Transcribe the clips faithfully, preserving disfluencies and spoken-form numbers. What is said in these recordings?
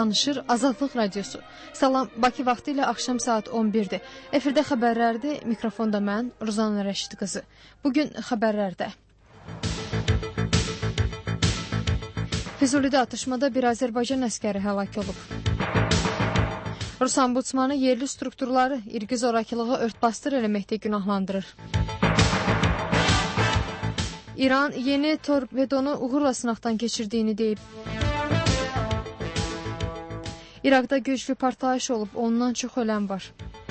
danışır Azadlıq Radiosu. Salam, Bakı vaxtı ilə axşam saat on birdir. Efirdə xəbərlərdir, mikrofonda mən, Ruzan Rəşid qızı. Bugün xəbərlərdə. Füzulidə atışmada bir Azərbaycan əskəri həlak olub. Rus ombudsmanı yerli strukturları irqi zorakılığı örtbasdır eləməkdə günahlandırır. İran yeni torpedonu uğurla sınaqdan keçirdiyini deyib. İraqda güclü partlayış olub, ondan çox ölən var.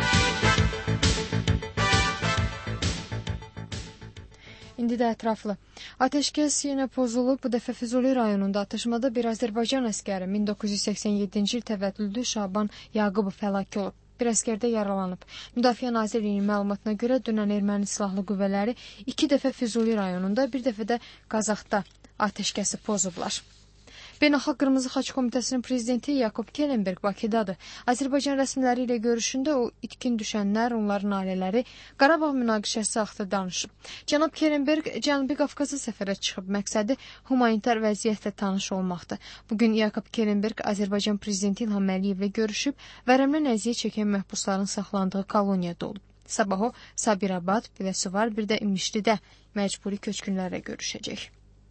İndi də ətraflı. Ateşkəs yenə pozulub, bu dəfə Füzuli rayonunda atışmada bir Azərbaycan əskəri min doqquz yüz səksən yeddinci il təvəllüdlü Şaban Yaqubov həlak olub. Bir əskər də yaralanıb. Müdafiə Nazirliyinin məlumatına görə dünən erməni silahlı qüvvələri iki dəfə Füzuli rayonunda, bir dəfə də Qazaxda atəşkəsi pozublar. Beynəlxalq Qırmızı Xaç Komitəsinin prezidenti Yakob Kellenberg Bakıdadır. Azərbaycan rəsmiləri ilə görüşündə o itkin düşənlər, onların ailələri Qarabağ münaqişəsi haqqında danışıb. Cənab Kellenberg Cənubi Qafqaza səfərə çıxıb, məqsədi humanitar vəziyyətlə tanış olmaqdır. Bugün Yakob Kellenberg Azərbaycan prezidenti İlham Əliyevlə görüşüb, vərəmdən əziyyət çəkən məhbusların saxlandığı koloniyada olub. Sabah o Sabirabad, Biləsuvar, bir də İmişlidə məcburi köçkünlərlə görüşəcək.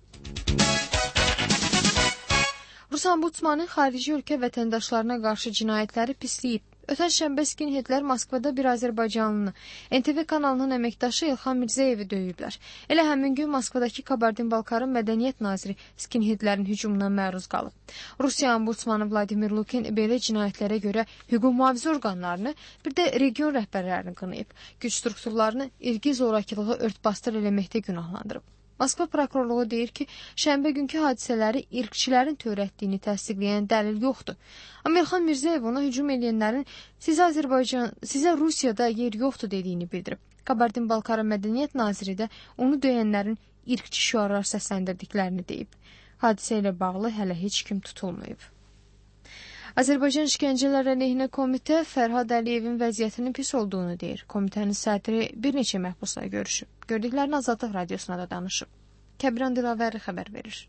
Rus ombudsmanı xarici ölkə vətəndaşlarına qarşı cinayətləri pisləyib. Ötən şənbə skinheadlər Moskvada bir Azərbaycanlını, N T V kanalının əməkdaşı İlham Mirzəyevi döyüblər. Elə həmin gün Moskvadakı Kabardin-Balkarın mədəniyyət naziri skinheadlərin hücumuna məruz qalıb. Rusiya ombudsmanı Vladimir Lukin belə cinayətlərə görə hüquq mühafizə orqanlarını, bir də region rəhbərlərini qınayıb. Güc strukturlarını irqi zorakılığı örtbasdır eləməkdə günahlandırıb. Moskva prokurorluğu deyir ki, şənbə günkü hadisələri irqçilərin törətdiyini təsdiqləyən dəlil yoxdur. Amma İlham Mirzəyev ona hücum edənlərin sizə Azərbaycan, sizə Rusiyada yer yoxdur dediyini bildirib. Kabardin-Balkarın mədəniyyət naziri də onu döyənlərin irqçi şüarlar səsləndirdiklərini deyib. Hadisə ilə bağlı hələ heç kim tutulmayıb. Azərbaycan İşgəncələr əleyhinə komitə Fərhad Əliyevin vəziyyətinin pis olduğunu deyir. Komitənin sədri bir neçə məhbusla görüşüb. Gördüklərini Azadlıq Radiosuna da danışıb. Kəbran Dilavəri xəbər verir.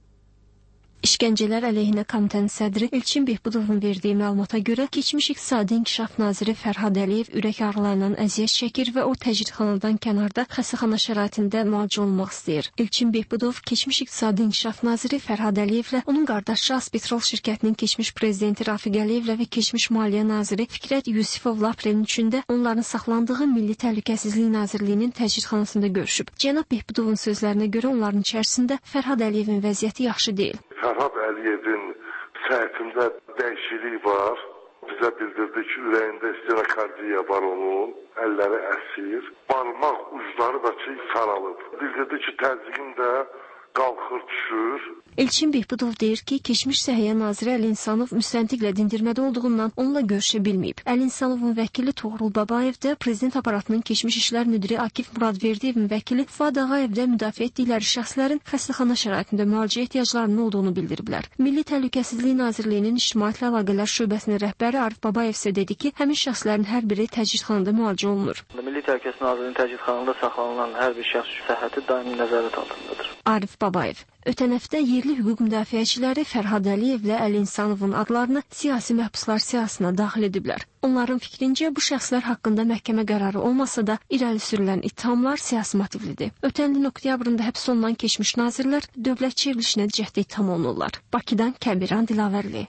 İşgəncələr əleyhinə komitənin sədri Elçin Behbudovun verdiyi məlumata görə keçmiş İqtisadi İnkişaf naziri Fərhad Əliyev ürək ağrılarından əziyyət çəkir və o təcridxanadan kənarda xəstəxana şəraitində müalicə olunmaq istəyir. Elçin Behbudov keçmiş İqtisadi İnkişaf naziri Fərhad Əliyevlə, onun qardaşı Azpetrol şirkətinin keçmiş prezidenti Rafiq Əliyevlə və keçmiş maliyyə naziri Fikrət Yusifovla aprelin üçündə onların saxlandığı Milli Təhlükəsizlik Nazirliyinin təcridxanasında görüşüb. Cənab Behbudovun sözlərinə görə onların içərisində Fərhad Əliyevin vəziyyəti yaxşı deyil. Fərhad Əliyevin səhətində dəyişiklik var. Bizə bildirdi ki, ürəyində stenokardiya var onun, əlləri əsir, barmaq ucları da ki, saralıb. Bildirdi ki, təzyiqin də qalxır, düşür. Elçin Behbudov deyir ki, keçmiş Səhiyyə naziri Əli İnsanov müstəntiqlə dindirmədə olduğundan onunla görüşə bilməyib. Əli İnsanovun vəkili Toğrul Babayev də prezident aparatının keçmiş işlər müdiri Akif Muradverdiyevin vəkili Fuad Ağayev də müdafiə etdikləri şəxslərin xəstəxana şəraitində müalicə ehtiyaclarının olduğunu bildiriblər. Milli Təhlükəsizlik Nazirliyinin İctimaiyyətlə Əlaqələr şöbəsinin rəhbəri Arif Babayev isə dedi ki, həmin şəxslərin hər biri təcridxanada müalicə olunur. Milli Təhlükəsizlik Nazirliyinin təcridxanasında saxlanılan hər bir şəxs səhhəti daimi nəzarət altındadır. Arif Babayev ötən həftə yerli hüquq müdafiəçiləri Fərhad Əliyevlə Əli İnsanovun adlarını siyasi məhbuslar siyahısına daxil ediblər. Onların fikrincə bu şəxslər haqqında məhkəmə qərarı olmasa da irəli sürülən ittihamlar siyasi motivlidir. Ötən ilin oktyabrında həbs olunan keçmiş nazirlər dövlət çevrilişinə cəhd ittiham olunurlar. Bakıdan Kəbiran Dilavərli.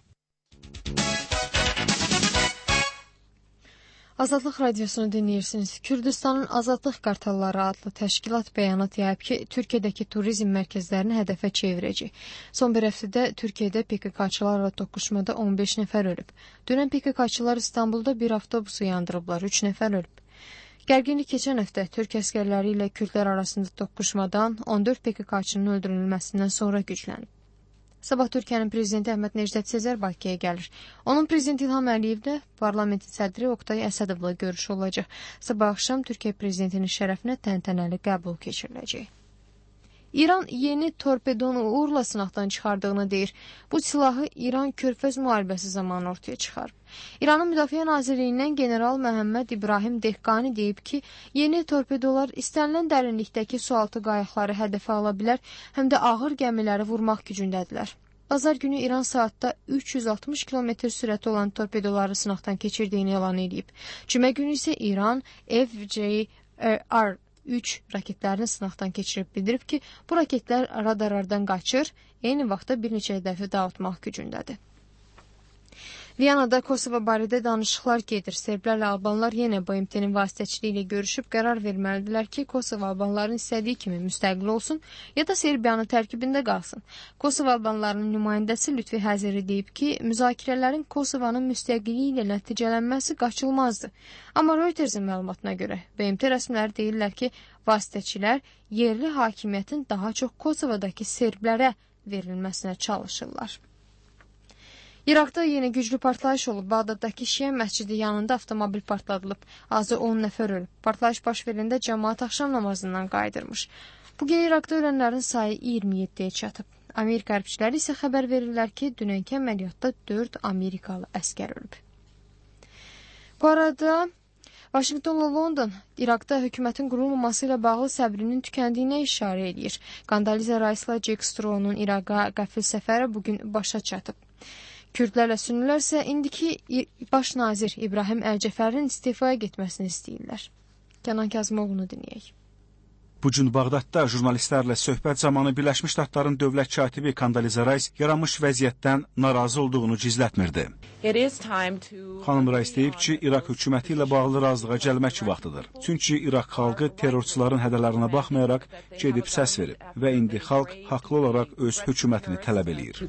Azadlıq Radiosunu dinləyirsiniz. Kürdistanın Azadlıq Qartalları adlı təşkilat bəyanat yayıb ki, Türkiyədəki turizm mərkəzlərini hədəfə çevirəcək. Son bir həftədə Türkiyədə P K K-çılarla toqquşmada on beş nəfər ölüb. Dünən P K K-çılar İstanbulda bir avtobusu yandırıblar, üç nəfər ölüb. Gərginlik keçən həftə Türk əskərləri ilə Kürdlər arasında toqquşmadan on dörd P K K-çının öldürülməsindən sonra güclənib. Sabah Türkiyənin prezidenti Əhməd Necdet Sezer Bakıya gəlir. Onun prezidenti İlham Əliyevlə parlamentin sədri Oqtay Əsədovla görüşü olacaq. Sabah axşam Türkiyə prezidentinin şərəfinə təntənəli qəbul keçiriləcək. İran yeni torpedonu uğurla sınaqdan çıxardığını deyir. Bu silahı İran Körfəz müharibəsi zamanı ortaya çıxarıb. İranın Müdafiə Nazirliyindən general Məhəmməd İbrahim Dehqani deyib ki, yeni torpedolar istənilən dərinlikdəki sualtı qayıqları hədəfə ala bilər, həm də ağır gəmiləri vurmaq gücündədirlər. bazar günü İran saatda üç yüz altmış kilometr sürəti olan torpedoları sınaqdan keçirdiyini elan edib. Cümə günü isə İran F J R üç raketlərini sınaqdan keçirib bildirib ki, bu raketlər radarlardan qaçır, eyni vaxtda bir neçə hədəfi dağıtmaq gücündədir. Viyanada Kosova barədə danışıqlar gedir. Serblərlə albanlar yenə B M T-nin vasitəçiliyi ilə görüşüb qərar verməlidirlər ki, Kosova albanların istədiyi kimi müstəqil olsun, ya da Serbiyanın tərkibində qalsın. Kosova albanlarının nümayəndəsi Lütfi Həziri deyib ki, müzakirələrin Kosovanın müstəqilliyi ilə nəticələnməsi qaçılmazdır. Amma Reutersin məlumatına görə B M T rəsmiləri deyirlər ki, vasitəçilər yerli hakimiyyətin daha çox Kosovadakı serblərə verilməsinə çalışırlar. İraqda yenə güclü partlayış olub. Bağdaddakı Şiə məscidi yanında avtomobil partladılıb. Azı on nəfər ölüb. Partlayış baş verəndə cəmaət axşam namazından qayıdırmış. Bugün İraqda ölənlərin sayı iyirmi yeddiyə çatıb. Amerika hərbçiləri isə xəbər verirlər ki, dünənki əməliyyatda dörd Amerikalı əskər ölüb. Bu arada Vaşinqtonla London İraqda hökumətin qurulmaması ilə bağlı səbrinin tükəndiyinə işarə edir. Kondoliza Rice'la Jack Straw'nun İraqa qəfil səfəri bugün başa çatıb. Kürdlərlə sünnilər isə indiki baş nazir İbrahim Əlcəfərin istifaya getməsini istəyirlər. Kənan Kazımoğlu'nu dinləyək. Bu gün Bağdadda jurnalistlərlə söhbət zamanı Birləşmiş Ştatların dövlət katibi Kondoliza Rice yaranmış vəziyyətdən narazı olduğunu gizlətmirdi. Xanım Rice deyib ki, İraq hökuməti ilə bağlı razılığa gəlmək vaxtıdır. Çünki İraq xalqı terrorçuların hədələrinə baxmayaraq gedib səs verib və indi xalq haqlı olaraq öz hökumətini tələb eləyir.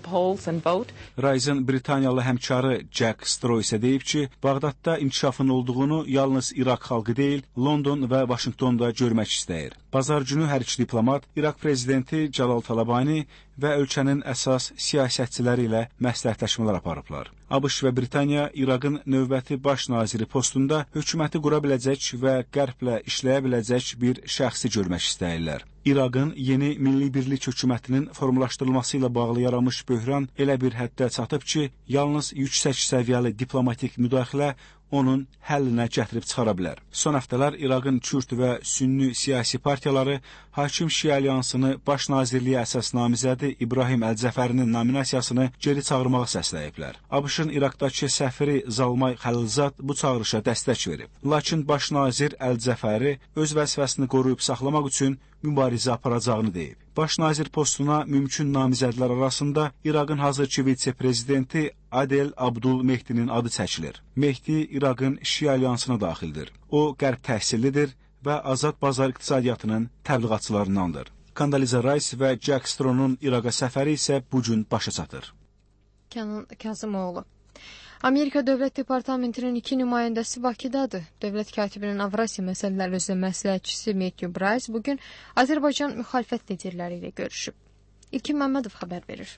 Rice'ın Britaniyalı həmkarı Jack Straw isə deyib ki, Bağdadda inkişafın olduğunu yalnız İraq xalqı deyil, London və Vaşinqtonda görmək istəyir. Bazar günü hər iki diplomat İraq prezidenti Cəlal Talabani və ölkənin əsas siyasətçiləri ilə məsləhətləşmələr aparıblar. ABŞ və Britaniya İraqın növbəti baş naziri postunda hökuməti qura biləcək və qərblə işləyə biləcək bir şəxsi görmək istəyirlər. İraqın yeni milli birlik hökumətinin formalaşdırılması ilə bağlı yaranmış böhran elə bir həddə çatıb ki, yalnız yüksək səviyyəli diplomatik müdaxilə onun həllinə gətirib çıxara bilər. Son həftələr İraqın Kürd və Sünni siyasi partiyaları Hakim Şiə Alyansını baş nazirliyə əsas namizədi İbrahim Əlcəfərinin nominasiyasını geri çağırmağı səsləyiblər. ABŞ-ın İraqdakı səfiri Zalmay Xəlilzad bu çağırışa dəstək verib. Lakin baş nazir Əlcəfəri öz vəzifəsini qoruyub saxlamaq üçün mübarizə aparacağını deyib. Baş nazir postuna mümkün namizədlər arasında İraqın hazırki vitse-prezidenti Adel Abdul Mehdinin adı çəkilir. Mehdi İraqın Şiə Alyansına daxildir. O, qərb təhsillidir və azad bazar iqtisadiyyatının təbliğatçılarındandır. Kondoliza Rice və Jack Straw'nun İraqa səfəri isə bu gün başa çatır. Kənan Kazımoğlu. Amerika Dövlət Departamentinin iki nümayəndəsi Bakıdadır. Dövlət katibinin Avrasiya məsələləri üzrə məsləhətçisi Matthew Bryce bugün Azərbaycan müxalifət liderləri ilə görüşüb. İlkin Məmmədov xəbər verir.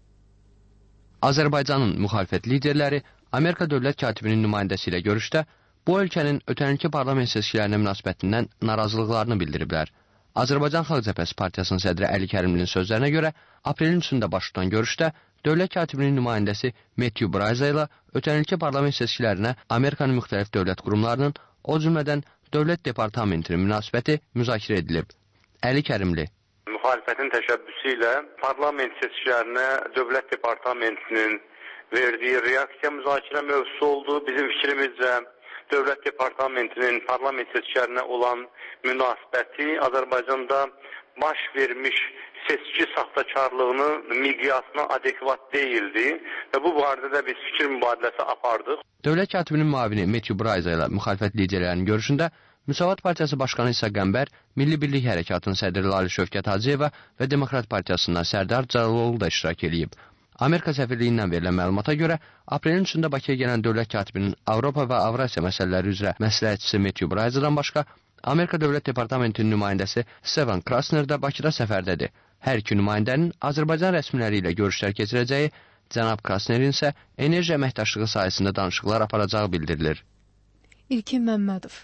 Azərbaycanın müxalifət liderləri Amerika Dövlət katibinin nümayəndəsi ilə görüşdə bu ölkənin ötənki parlament seçkilərinə münasibətindən narazılıqlarını bildiriblər. Azərbaycan Xalq Cəbhəsi Partiyasının sədri Əli Kərimlinin sözlərinə görə aprelin üçündə baş tutan görüşdə Dövlət katibinin nümayəndəsi Matthew Bryce ilə ötənilki parlament seçkilərinə Amerikanın müxtəlif dövlət qurumlarının, o cümlədən Dövlət Departamentinin münasibəti müzakirə edilib. Əli Kərimli. Müxalifətin təşəbbüsü ilə parlament seçkilərinə Dövlət Departamentinin verdiyi reaksiya müzakirə mövzusu oldu. Bizim fikrimizcə Dövlət Departamentinin parlament seçkilərinə olan münasibəti Azərbaycanda baş vermiş seçki saxtakarlığının miqyasına adekvat deyildi və bu barədə də biz fikir mübadiləsi apardıq. Dövlət katibinin müavini Matthew Bryce ilə müxalifət liderlərinin görüşündə Müsavat Partiyası Başqanı İsa Qəmbər, Milli Birlik Hərəkatının sədri Lali Şövkət Hacıyeva və Demokrat Partiyasından Sərdar Cəlaloğlu da iştirak edib. Amerika səfirliyindən verilən məlumata görə, aprelin üçündə Bakıya gələn dövlət katibinin Avropa və Avrasiya məsələləri üzrə məsləhətçisi Matthew Bryce-dan başqa, Amerika Dövlət Departamentinin nümayəndəsi Steven Krasner də Bakıda səfərdədir. Hər iki nümayəndənin Azərbaycan rəsmiləri ilə görüşlər keçirəcəyi, cənab Krasnerin isə enerji əməkdaşlığı sayəsində danışıqlar aparacağı bildirilir. İlkin Məmmədov.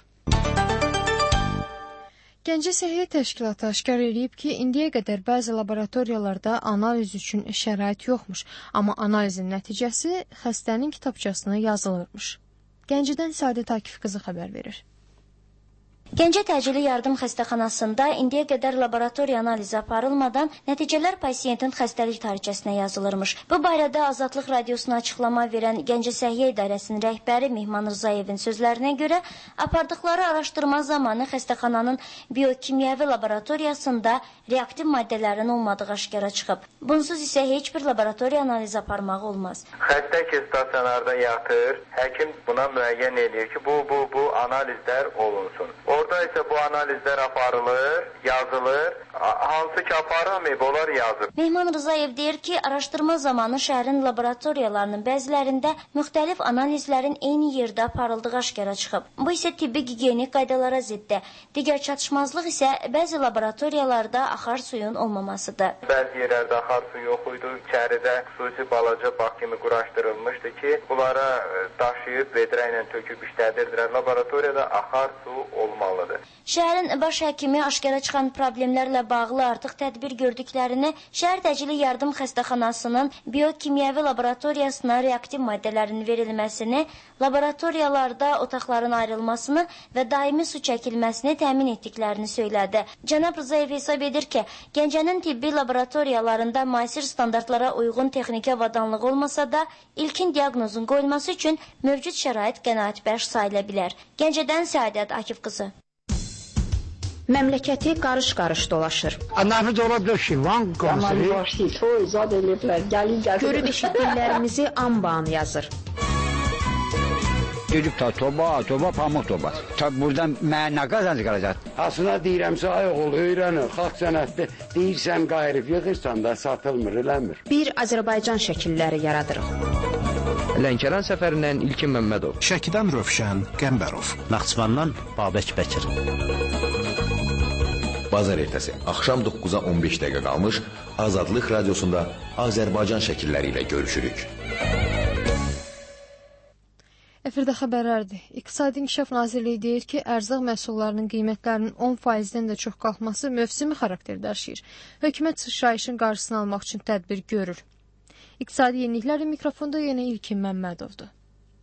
Gəncə Səhiyyə Təşkilatı aşkar edib ki, indiyə qədər bəzi laboratoriyalarda analiz üçün şərait yoxmuş, amma analizin nəticəsi xəstənin kitabçasına yazılırmış. Gəncədən Səadət Akif qızı xəbər verir. Gəncə təcili yardım xəstəxanasında indiyə qədər laboratoriya analizi aparılmadan nəticələr pasiyentin xəstəlik tarixçəsinə yazılırmış. Bu barədə Azadlıq Radiosuna açıqlama verən Gəncə Səhiyyə İdarəsinin rəhbəri Mehman Rızayevin sözlərinə görə apardıqları araşdırma zamanı xəstəxananın biokimyəvi laboratoriyasında reaktiv maddələrin olmadığı aşkara çıxıb. Bunsuz isə heç bir laboratoriya analizi aparmaq olmaz. Xəstə ki, stasionarda yatır, həkim buna müəyyən edir ki, bu, bu, bu analizlər olunsun. Orada isə bu analizlər aparılır, yazılır. Hansı ki aparılmayıb, onlar yazır. Mehman Rızayev deyir ki, araşdırma zamanı şəhərin laboratoriyalarının bəzilərində müxtəlif analizlərin eyni yerdə aparıldığı aşkara çıxıb. Bu isə tibbi gigiyenik qaydalara ziddir. Digər çatışmazlıq isə bəzi laboratoriyalarda axar suyun olmamasıdır. Bəzi yerlərdə axar su yox idi. İçəridə xüsusi balaca bak kimi quraşdırılmışdı ki, bunlara daşıyıb vedrə ilə töküb işlədirdilər. Laboratoriyada axar su olmalıdır. Şəhərin baş həkimi aşkara çıxan problemlərlə bağlı artıq tədbir gördüklərini, şəhər təcili yardım xəstəxanasının biokimyəvi laboratoriyasına reaktiv maddələrin verilməsini, laboratoriyalarda otaqların ayrılmasını və daimi su çəkilməsini təmin etdiklərini söylədi. Cənab Rızayev hesab edir ki, Gəncənin tibbi laboratoriyalarında müasir standartlara uyğun texniki avadanlıq olmasa da, ilkin diaqnozun qoyulması üçün mövcud şərait qənaətbəxş sayıla bilər. Gəncədən Səadət Akif qızı. Məmləkəti qarış-qarış dolaşır. Nafiz ola bilər ki, Van qansı. Görüb eşitdiklərimizi anban yazır. Gedib ta toba, toba, pamuk toba. Ta buradan mənə nə qazanc qalacaq? Aslında deyirəmsə, ayıq ol, öyrənir. Xalq sənətdə deyirsən, qayırıb yığırsan da satılmır, eləmir. Bir Azərbaycan şəkilləri yaradırıq. Lənkəran səfərindən İlkin Məmmədov. Şəkidən Rövşən Qəmbərov. Naxçıvandan Babək Bəkir. Bazar ertəsi, axşam doqquza on beş dəqiqə qalmış, Azadlıq Radiosunda Azərbaycan şəkilləri ilə görüşürük. Efirdə xəbərlərdir. İqtisadi İnkişaf Nazirliyi deyir ki, ərzaq məhsullarının qiymətlərinin on faizdən də çox qalxması mövsümi xarakter daşıyır. Hökumət sıçrayışın qarşısını almaq üçün tədbir görür. İqtisadi yeniliklərlə mikrofonda yenə İlkin Məmmədovdur.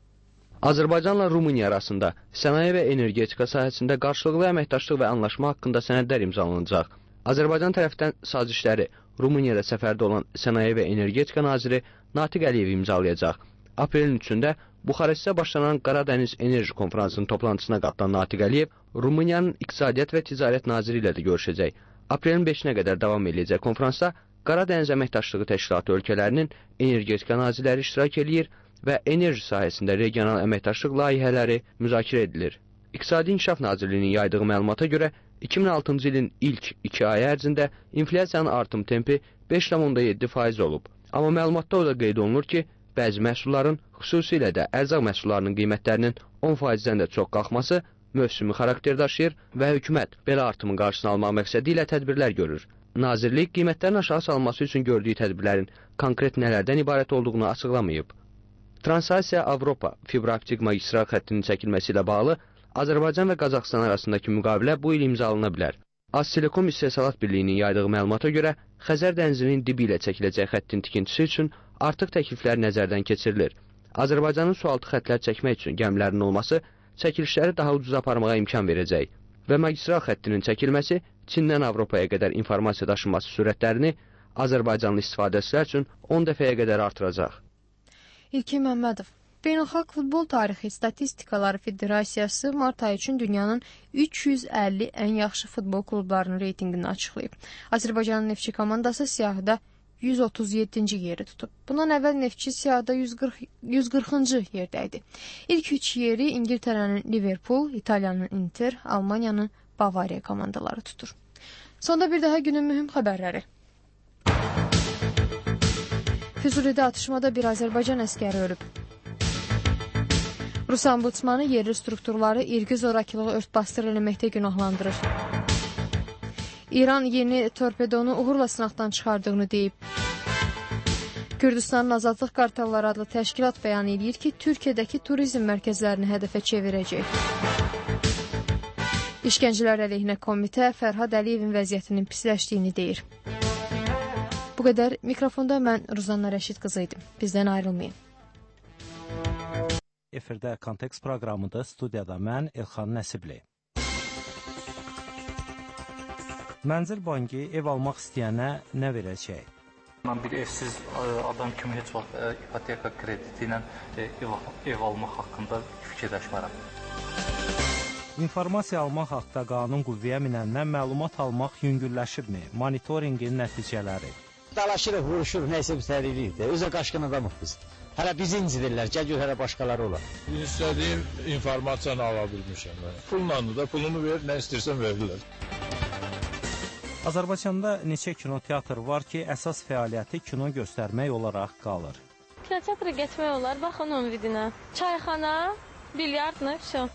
Azərbaycanla Rumıniya arasında sənaye və energetika sahəsində qarşılıqlı əməkdaşlıq və anlaşma haqqında sənədlər imzalanacaq. Azərbaycan tərəfdən sazişləri Rumuniyada səfərdə olan Sənaye və Energetika naziri Natiq Əliyev imzalayacaq. Aprelin üçündə Buxarestdə başlanan Qaradəniz Enerji Konfransının toplantısına qatılan Natiq Əliyev Rumıniyanın İqtisadiyyat və Ticarət naziri ilə də görüşəcək. Aprelin beşinə qədər davam edəcək konfransda Qaradəniz Əməkdaşlığı Təşkilatı ölkələrinin energetika nazirləri iştirak edir və enerji sahəsində regional əməkdaşlıq layihələri müzakirə edilir. İqtisadi İnkişaf Nazirliyinin yaydığı məlumata görə iki min altıncı ilin ilk iki ayı ərzində inflyasiyanın artım tempi beş tam yeddi faiz olub. Amma məlumatda o da qeyd olunur ki, bəzi məhsulların, xüsusilə də ərzaq məhsullarının qiymətlərinin on faizdən də çox qalxması mövsümi xarakter daşıyır və hökumət belə artımın qarşısını almaq məqsədi ilə tədbirlər görür. Nazirlik qiymətlərin aşağı salınması üçün gördüyü tədbirlərin konkret nələrdən ibarət olduğunu açıqlamayıb. Transasiya Avropa fibrooptik magistral xəttinin çəkilməsi ilə bağlı Azərbaycan və Qazaxıstan arasındakı müqavilə bu il imzalana bilər. Aztelekom İstehsalat Birliyinin yaydığı məlumata görə Xəzər dənizinin dibi ilə çəkiləcək xəttin tikintisi üçün artıq təkliflər nəzərdən keçirilir. Azərbaycanın sualtı xəttlər çəkmək üçün gəmilərin olması çəkilişləri daha ucuz aparmağa imkan verəcək və magistral xəttinin çəkilməsi Çindən Avropaya qədər informasiya daşınması sürətlərini Azərbaycanlı istifadəçilər üçün on dəfəyə qədər artıracaq. İlkin Məmmədov. Beynəlxalq Futbol Tarixi Statistikaları Federasiyası mart ayı üçün dünyanın üç yüz əlli ən yaxşı futbol klublarının reytinqini açıqlayıb. Azərbaycanın Neftçi komandası siyahıda yüz otuz yeddinci yeri tutub. Bundan əvvəl Neftçi siyahıda yüz qırxıncı yerdə idi. İlk üç yeri İngiltərənin Liverpool, İtaliyanın Inter, Almaniyanın Bavariya komandaları tutur. Sonda bir daha günün mühüm xəbərləri. Füzulidə atışmada bir Azərbaycan əskəri ölüb. Rus ombudsmanı yerli strukturları irqi zorakılığı örtbasdır eləməkdə günahlandırır. İran yeni torpedonu uğurla sınaqdan çıxardığını deyib. Gürcüstanın Azadlıq Qartalları adlı təşkilat bəyan edir ki, Türkiyədəki turizm mərkəzlərini hədəfə çevirəcək. İşgəncələr əleyhinə komitə Fərhad Əliyevin vəziyyətinin pisləşdiyini deyir. Bu qədər. Mikrofonda mən Ruzanna Rəşid qızı idim. Bizdən ayrılmayın. Efirdə Kontekst proqramında studiyada mən Elxan Nəsibli. Mənzil bankı ev almaq istəyənə nə verəcək? Mən bir evsiz adam kimi heç vaxt ipoteka krediti ilə ev, ev almaq haqqında fikirləşmərəm. İnformasiya almaq haqda qanun qüvvəyə minəndən məlumat almaq yüngülləşibmi? Monitorinqin nəticələri. Dalaşırıq, vuruşuruq, nəysə bir tərilik də. Özə qaşqın adamıq biz. Hələ bizi incidirlər, gəl gör hələ başqaları olar. İstədiyim informasiyanı ala bilmişəm. Pulla da pulunu ver, nə istəyirsən verirlər. Azərbaycanda neçə kinoteatr var ki, əsas fəaliyyəti kino göstərmək olaraq qalır? Kinoteatra getmək olar, baxın onun vidinə. Çayxana, bilyard, nə şey.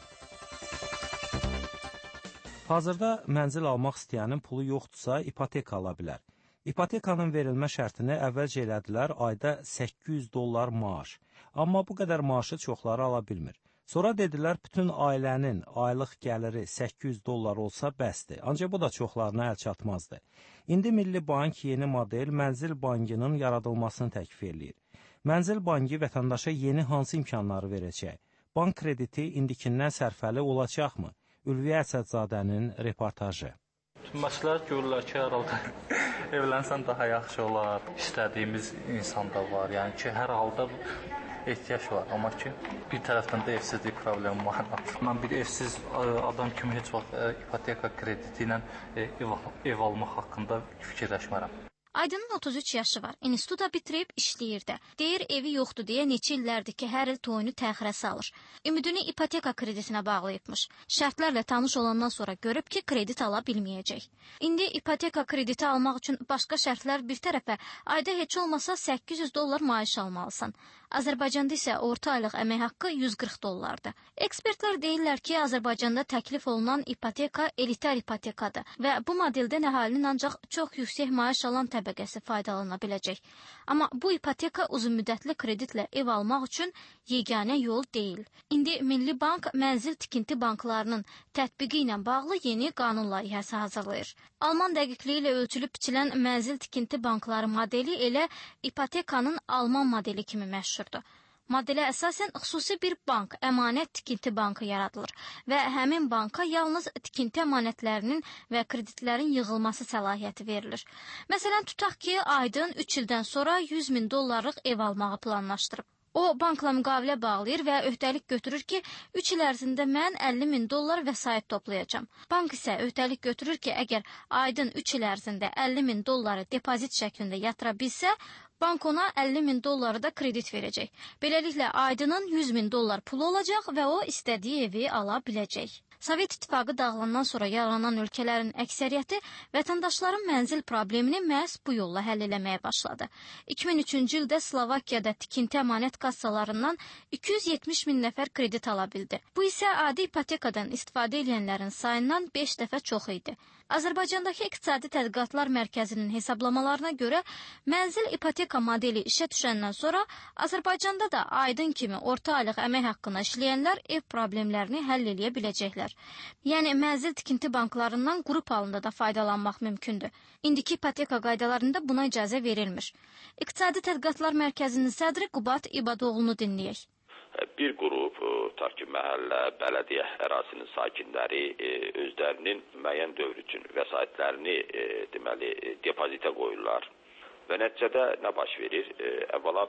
Hazırda mənzil almaq istəyənin pulu yoxdursa, ipoteka ala bilər. İpotekanın verilmə şərtini əvvəlcə elədilər ayda səkkiz yüz dollar maaş. Amma bu qədər maaşı çoxları ala bilmir. Sonra dedilər, bütün ailənin aylıq gəliri səkkiz yüz dollar olsa bəsdir. Ancaq bu da çoxlarına əl çatmazdı. İndi Milli Bank yeni model Mənzil Bankının yaradılmasını təklif eləyir. Mənzil Bankı vətəndaşa yeni hansı imkanları verəcək? Bank krediti indikindən sərfəli olacaqmı? Ülviyə Əsədzadənin reportajı. Məsləhət görürlər ki, hər halda evlənsən daha yaxşı olar. İstədiyimiz insan da var. Yəni ki, hər halda ehtiyac var. Amma ki, bir tərəfdən də evsizlik problemi var. Mən bir evsiz adam kimi heç vaxt ipoteka krediti ilə ev, ev almaq haqqında fikirləşmərəm. Aydının otuz üç yaşı var. İnstituta bitirib işləyirdi. Deyir, evi yoxdur deyə neçə illərdir ki, hər il toyunu təxirə salır. Ümidini ipoteka kreditinə bağlayıbmış. Şərtlərlə tanış olandan sonra görüb ki, kredit ala bilməyəcək. İndi ipoteka krediti almaq üçün başqa şərtlər bir tərəfə ayda heç olmasa səkkiz yüz dollar maaş almalısan. Azərbaycanda isə orta aylıq əmək haqqı yüz qırx dollardır. Ekspertlər deyirlər ki, Azərbaycanda təklif olunan ipoteka elitar ipotekadır və bu modeldən əhalinin ancaq çox yüksək maaş alan təbəqəsi faydalana biləcək. Amma bu ipoteka uzunmüddətli kreditlə ev almaq üçün yeganə yol deyil. İndi Milli Bank mənzil tikinti banklarının tətbiqi ilə bağlı yeni qanun layihəsi hazırlayır. Alman dəqiqliyi ilə ölçülüb biçilən mənzil tikinti bankları modeli elə ipotekanın Alman modeli kimi məşhurdur. Modelə əsasən xüsusi bir bank, əmanət tikinti bankı yaradılır və həmin banka yalnız tikinti əmanətlərinin və kreditlərin yığılması səlahiyyəti verilir. Məsələn, tutaq ki, Aydın üç ildən sonra yüz min dollarlıq ev almağı planlaşdırıb. O, bankla müqavilə bağlayır və öhdəlik götürür ki, üç il ərzində mən əlli min dollar vəsait toplayacağam. Bank isə öhdəlik götürür ki, əgər Aydın üç il ərzində əlli min dolları depozit şəklində yatıra bilsə, bank ona əlli min dolları da kredit verəcək. Beləliklə, Aydının yüz min dollar pulu olacaq və o istədiyi evi ala biləcək. Sovet İttifaqı dağılandan sonra yaranan ölkələrin əksəriyyəti vətəndaşların mənzil problemini məhz bu yolla həll eləməyə başladı. iki min üçüncü ildə Slovakiyada tikinti əmanət kassalarından iki yüz yetmiş min nəfər kredit ala bildi. Bu isə adi ipotekadan istifadə edənlərin sayından beş dəfə çox idi. Azərbaycandakı İqtisadi Tədqiqatlar Mərkəzinin hesablamalarına görə mənzil ipoteka modeli işə düşəndən sonra Azərbaycanda da Aydın kimi orta aylıq əmək haqqına işləyənlər ev problemlərini həll eləyə biləcəklər. Yəni, mənzil tikinti banklarından qrup halında da faydalanmaq mümkündür. İndiki ipoteka qaydalarında buna icazə verilmir. İqtisadi Tədqiqatlar Mərkəzinin sədri Qubat İbadoğlunu dinləyək. Bir qrup, tutaq ki, məhəllə, bələdiyyə ərazisinin sakinləri özlərinin müəyyən dövr üçün vəsaitlərini deməli depozitə qoyurlar. Və nəticədə nə baş verir? Əvvəla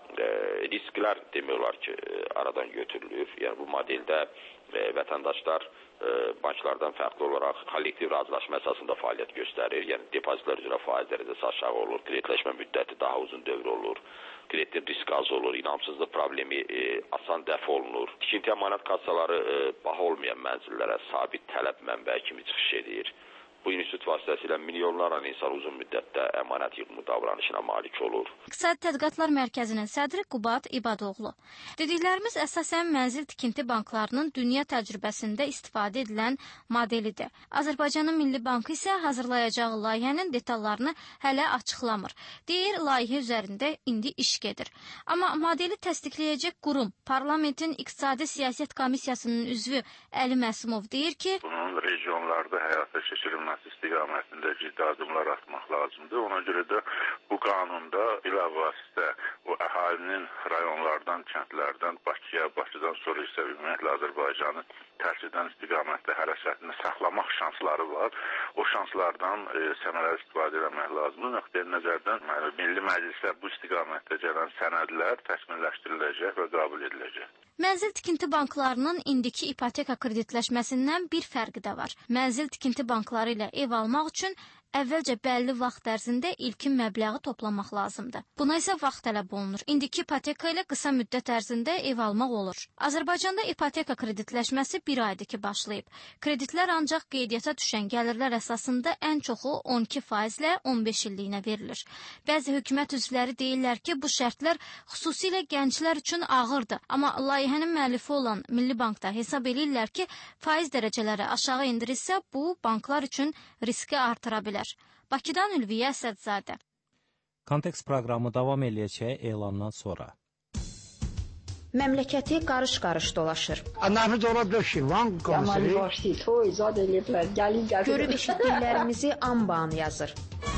risklər demək olar ki, aradan götürülür. Yəni bu modeldə vətəndaşlar banklardan fərqli olaraq kollektiv razılaşma əsasında fəaliyyət göstərir. Yəni depozitlər üzrə faiz dərəcəsi aşağı olur, kreditləşmə müddəti daha uzun dövr olur, kreditin risk az olur, inamsızlıq problemi e, asan dəf olunur. Tikinti əmanət kassaları e, baha olmayan mənzillərə sabit tələb mənbəyi kimi çıxış edir. Bu institut vasitəsilə milyonlarla insan uzun müddətdə əmanət yığımı davranışına malik olur. İqtisadi Tədqiqatlar Mərkəzinin sədri Qubat İbadoğlu. Dediklərimiz əsasən mənzil tikinti banklarının dünya təcrübəsində istifadə edilən modelidir. Azərbaycanın Milli Bankı isə hazırlayacağı layihənin detallarını hələ açıqlamır. Deyir, layihə üzərində indi iş gedir. Amma modeli təsdiqləyəcək qurum, Parlamentin İqtisadi Siyasət Komissiyasının üzvü Əli Məsumov deyir ki, bunun regionlarda həyata keçirilməsi istiqamətində ciddi addımlar atmaq lazımdır. Ona görə də bu qanunda bilavasitə o əhalinin rayonlardan, kəndlərdən Bakıya, Bakıdan sonra isə ümumiyyətlə Azərbaycanı tərk edən istiqamətdə hərəkətini saxlamaq şansları var. O şanslardan e, səmərəli istifadə etmək lazımdır. Nöqteyi nəzərdən yəni, Milli Məclislə bu istiqamətdə gələn sənədlər təkmilləşdiriləcək və qəbul ediləcək. Mənzil tikinti banklarının indiki ipoteka kreditləşməsindən bir fərqi də var. Mənzil tikinti bankları ilə ev almaq üçün əvvəlcə bəlli vaxt ərzində ilkin məbləği toplamaq lazımdır. Buna isə vaxt tələb olunur. İndiki ipoteka ilə qısa müddət ərzində ev almaq olur. Azərbaycanda ipoteka kreditləşməsi bir aydır ki başlayıb. Kreditlər ancaq qeydiyyata düşən gəlirlər əsasında ən çoxu on iki faizlə on beş illiyinə verilir. Bəzi hökumət üzvləri deyirlər ki, bu şərtlər xüsusilə gənclər üçün ağırdır. Amma layihənin müəllifi olan Milli Bankda hesab edirlər ki, faiz dərəcələri aşağı endirilsə, bu banklar üçün riski artıra bilər. Bakıdan Ülviyə Əsədzadə. Kontekst proqramı davam eləyəcək elandan sonra. Məmləkəti qarış-qarış dolaşır. Nəhmid ola bilər ki, van qamsiri. Görüb eşitdiklərimizi anban yazır.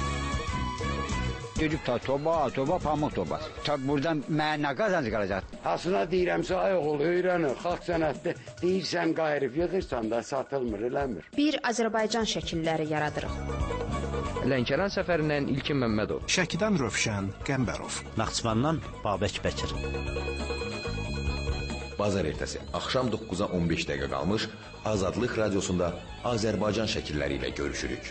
Gedib ta toba, toba, pamuk toba. Ta buradan mənə qazanc qalacaq. Aslında deyirəmsə, ayıq ol, öyrənir. Xalq sənətdə deyirsən, qayırıb yığırsan da satılmır, eləmir. Bir Azərbaycan şəkilləri yaradırıq. Lənkəran səfərindən İlkin Məmmədov. Şəkidən Rövşən Qəmbərov. Naxçıvandan Babək Bəkir. Bazar ertəsi axşam doqquza on beş dəqiqə qalmış Azadlıq radiosunda Azərbaycan şəkilləri ilə görüşürük.